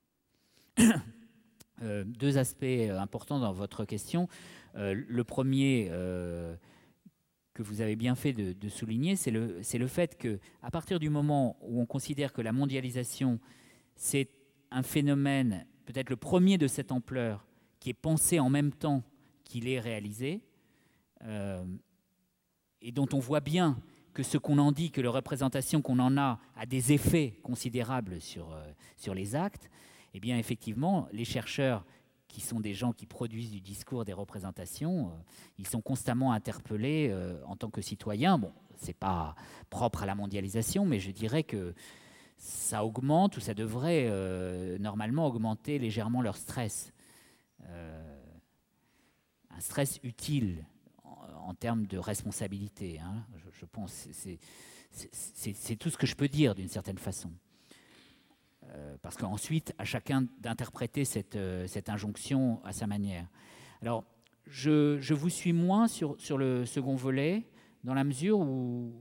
Euh, deux aspects importants dans votre question. Euh, le premier, euh, que vous avez bien fait de, de souligner, c'est le, c'est le fait qu'à partir du moment où on considère que la mondialisation, c'est un phénomène, peut-être le premier de cette ampleur, qui est pensé en même temps qu'il est réalisé, euh, et dont on voit bien que ce qu'on en dit, que la représentation qu'on en a, a des effets considérables sur, euh, sur les actes, eh bien effectivement, les chercheurs qui sont des gens qui produisent du discours, des représentations, euh, ils sont constamment interpellés euh, en tant que citoyens. Bon, c'est pas propre à la mondialisation, mais je dirais que ça augmente, ou ça devrait euh, normalement augmenter légèrement leur stress. Euh, un stress utile en, en termes de responsabilité, hein, je, je pense. C'est, c'est, c'est, c'est tout ce que je peux dire d'une certaine façon. Euh, parce qu'ensuite, à chacun d'interpréter cette, euh, cette injonction à sa manière. Alors, je, je vous suis moins sur, sur le second volet, dans la mesure où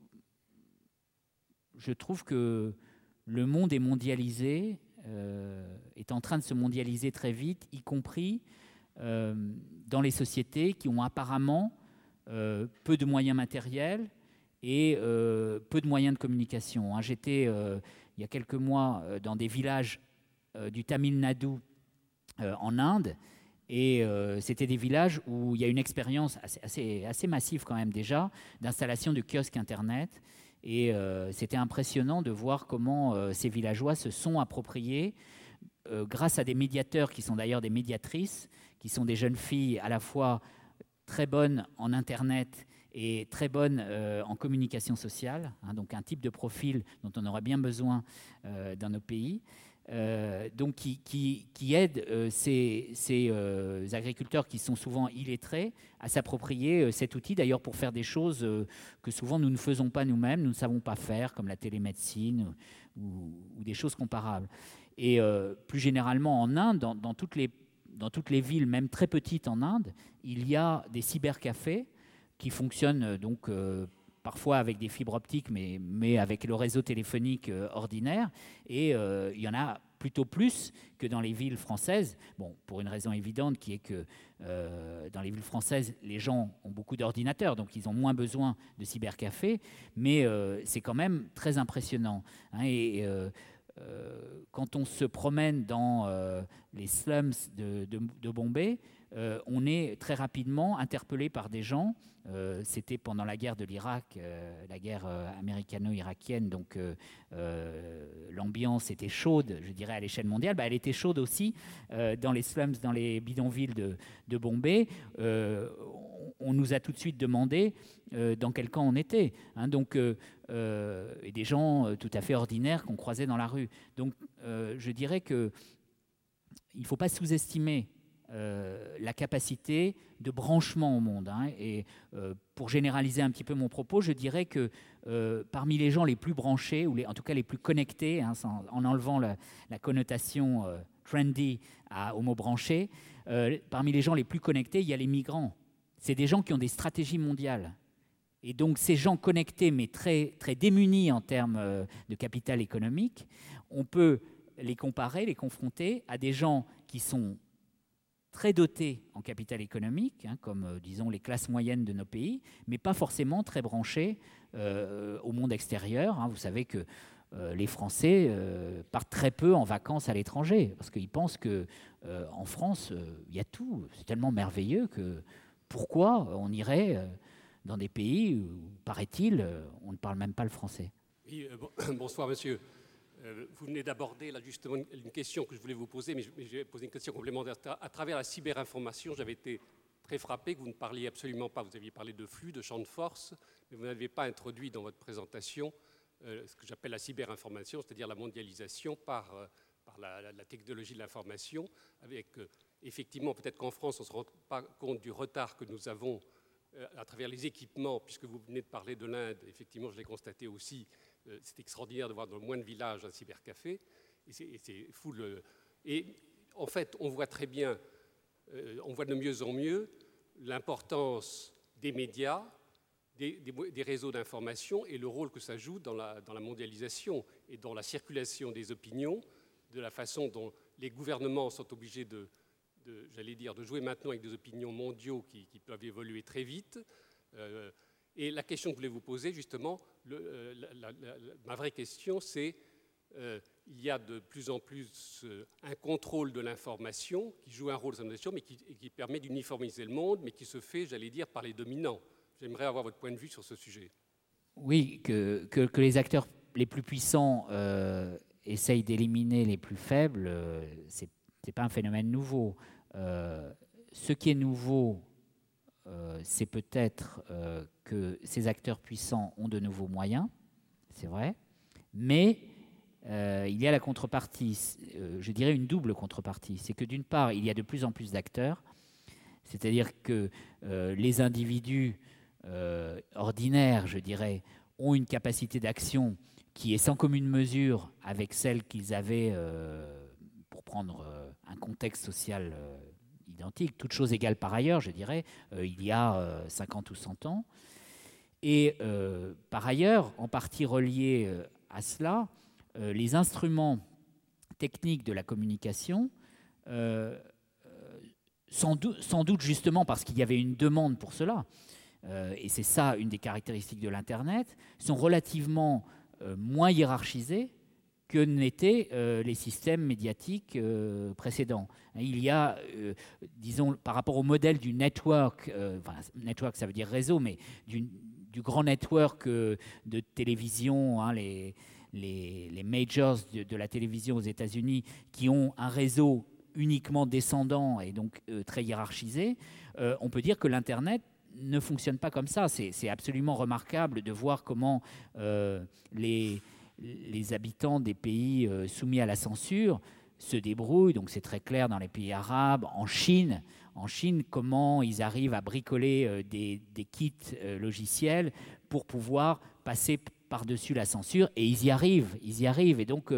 je trouve que le monde est mondialisé, euh, est en train de se mondialiser très vite, y compris euh, dans les sociétés qui ont apparemment euh, peu de moyens matériels et euh, peu de moyens de communication. Hein, j'étais... Euh, il y a quelques mois, euh, dans des villages euh, du Tamil Nadu euh, en Inde. Et euh, c'était des villages où il y a une expérience assez, assez, assez massive quand même déjà d'installation de kiosques Internet. Et euh, c'était impressionnant de voir comment euh, ces villageois se sont appropriés, euh, grâce à des médiateurs qui sont d'ailleurs des médiatrices, qui sont des jeunes filles à la fois très bonnes en Internet et très bonne euh, en communication sociale, hein, donc un type de profil dont on aurait bien besoin euh, dans nos pays, euh, donc qui, qui, qui aide euh, ces, ces euh, agriculteurs qui sont souvent illettrés à s'approprier euh, cet outil, d'ailleurs pour faire des choses euh, que souvent nous ne faisons pas nous-mêmes, nous ne savons pas faire, comme la télémédecine ou, ou des choses comparables. Et euh, plus généralement en Inde, dans, dans, toutes les, dans toutes les villes, même très petites en Inde, il y a des cybercafés qui fonctionnent donc euh, parfois avec des fibres optiques, mais, mais avec le réseau téléphonique euh, ordinaire. Et euh, il y en a plutôt plus que dans les villes françaises. Bon, pour une raison évidente qui est que euh, dans les villes françaises, les gens ont beaucoup d'ordinateurs, donc ils ont moins besoin de cybercafés. Mais euh, c'est quand même très impressionnant. Hein, et euh, euh, quand on se promène dans euh, les slums de, de, de Bombay, euh, on est très rapidement interpellé par des gens. Euh, c'était pendant la guerre de l'Irak, euh, la guerre euh, américano-irakienne, donc euh, euh, l'ambiance était chaude, je dirais, à l'échelle mondiale. Bah, elle était chaude aussi euh, dans les slums, dans les bidonvilles de, de Bombay. Euh, on, on nous a tout de suite demandé euh, dans quel camp on était. Hein, donc, euh, euh, et des gens euh, tout à fait ordinaires qu'on croisait dans la rue. Donc, euh, je dirais qu'il ne faut pas sous-estimer Euh, la capacité de branchement au monde. Hein. Et euh, pour généraliser un petit peu mon propos, je dirais que euh, parmi les gens les plus branchés, ou les, en tout cas les plus connectés, hein, sans, en enlevant la, la connotation euh, trendy à homo branché, euh, parmi les gens les plus connectés, il y a les migrants. C'est des gens qui ont des stratégies mondiales. Et donc ces gens connectés, mais très, très démunis en termes euh, de capital économique, on peut les comparer, les confronter à des gens qui sont très dotés en capital économique, hein, comme, euh, disons, les classes moyennes de nos pays, mais pas forcément très branchés euh, au monde extérieur. Hein. Vous savez que euh, les Français euh, partent très peu en vacances à l'étranger, parce qu'ils pensent qu'en euh, France, il euh, y a tout. C'est tellement merveilleux que pourquoi on irait euh, dans des pays où, paraît-il, euh, on ne parle même pas le français. Oui, euh, bon, bonsoir, monsieur. Euh, vous venez d'aborder là justement une, une question que je voulais vous poser, mais je, mais je vais poser une question complémentaire. À, à travers la cyberinformation, j'avais été très frappé que vous ne parliez absolument pas. Vous aviez parlé de flux, de champ de force, mais vous n'avez pas introduit dans votre présentation euh, ce que j'appelle la cyberinformation, c'est-à-dire la mondialisation par, euh, par la, la, la technologie de l'information. Avec euh, effectivement, peut-être qu'en France, on ne se rend pas compte du retard que nous avons euh, à travers les équipements, puisque vous venez de parler de l'Inde. Effectivement, je l'ai constaté aussi. C'est extraordinaire de voir dans le moins de villages un cybercafé. Et c'est, et c'est fou. Le... Et en fait, on voit très bien, euh, on voit de mieux en mieux l'importance des médias, des, des, des réseaux d'information et le rôle que ça joue dans la, dans la mondialisation et dans la circulation des opinions, de la façon dont les gouvernements sont obligés de, de j'allais dire, de jouer maintenant avec des opinions mondiaux qui, qui peuvent évoluer très vite. Euh, Et la question que je voulais vous poser, justement, le, euh, la, la, la, ma vraie question, c'est euh, il y a de plus en plus euh, un contrôle de l'information qui joue un rôle dans l'information, mais qui, qui permet d'uniformiser le monde, mais qui se fait, j'allais dire, par les dominants. J'aimerais avoir votre point de vue sur ce sujet. Oui, que, que, que les acteurs les plus puissants euh, essayent d'éliminer les plus faibles, euh, c'est, c'est pas un phénomène nouveau. Euh, ce qui est nouveau, Euh, c'est peut-être euh, que ces acteurs puissants ont de nouveaux moyens, c'est vrai, mais euh, il y a la contrepartie, euh, je dirais une double contrepartie. C'est que d'une part, il y a de plus en plus d'acteurs, c'est-à-dire que euh, les individus euh, ordinaires, je dirais, ont une capacité d'action qui est sans commune mesure avec celle qu'ils avaient, euh, pour prendre euh, un contexte social euh, identique, toutes choses égales par ailleurs, je dirais, euh, il y a euh, cinquante ou cent ans. Et euh, par ailleurs, en partie relié euh, à cela, euh, les instruments techniques de la communication, euh, sans, dou- sans doute justement parce qu'il y avait une demande pour cela, euh, et c'est ça une des caractéristiques de l'Internet, sont relativement euh, moins hiérarchisés que n'étaient euh, les systèmes médiatiques euh, précédents. Il y a, euh, disons, par rapport au modèle du network, euh, enfin, network ça veut dire réseau, mais du, du grand network euh, de télévision, hein, les, les, les majors de, de la télévision aux États-Unis, qui ont un réseau uniquement descendant et donc euh, très hiérarchisé, euh, on peut dire que l'Internet ne fonctionne pas comme ça. C'est, c'est absolument remarquable de voir comment euh, les... les habitants des pays euh, soumis à la censure se débrouillent, donc c'est très clair dans les pays arabes, en Chine, en Chine comment ils arrivent à bricoler euh, des, des kits euh, logiciels pour pouvoir passer par-dessus la censure, et ils y arrivent, ils y arrivent, et donc euh,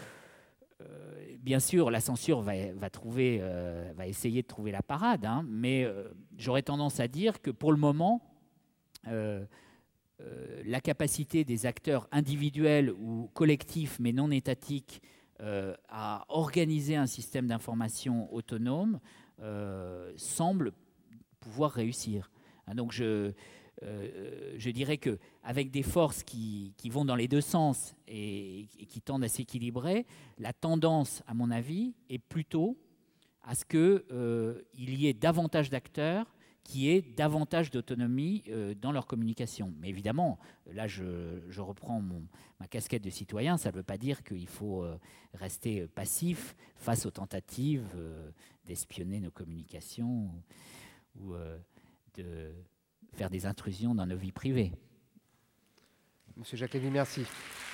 euh, bien sûr la censure va, va, trouver, euh, va essayer de trouver la parade, hein, mais euh, j'aurais tendance à dire que pour le moment, euh, Euh, la capacité des acteurs individuels ou collectifs, mais non étatiques, euh, à organiser un système d'information autonome euh, semble pouvoir réussir. Hein, donc je, euh, je dirais qu'avec des forces qui, qui vont dans les deux sens et, et qui tendent à s'équilibrer, la tendance, à mon avis, est plutôt à ce qu'il euh, y ait davantage d'acteurs qui ait davantage d'autonomie euh, dans leur communication. Mais évidemment, là, je, je reprends mon, ma casquette de citoyen, ça ne veut pas dire qu'il faut euh, rester passif face aux tentatives euh, d'espionner nos communications ou, ou euh, de faire des intrusions dans nos vies privées. Monsieur Jacques Lévy, merci.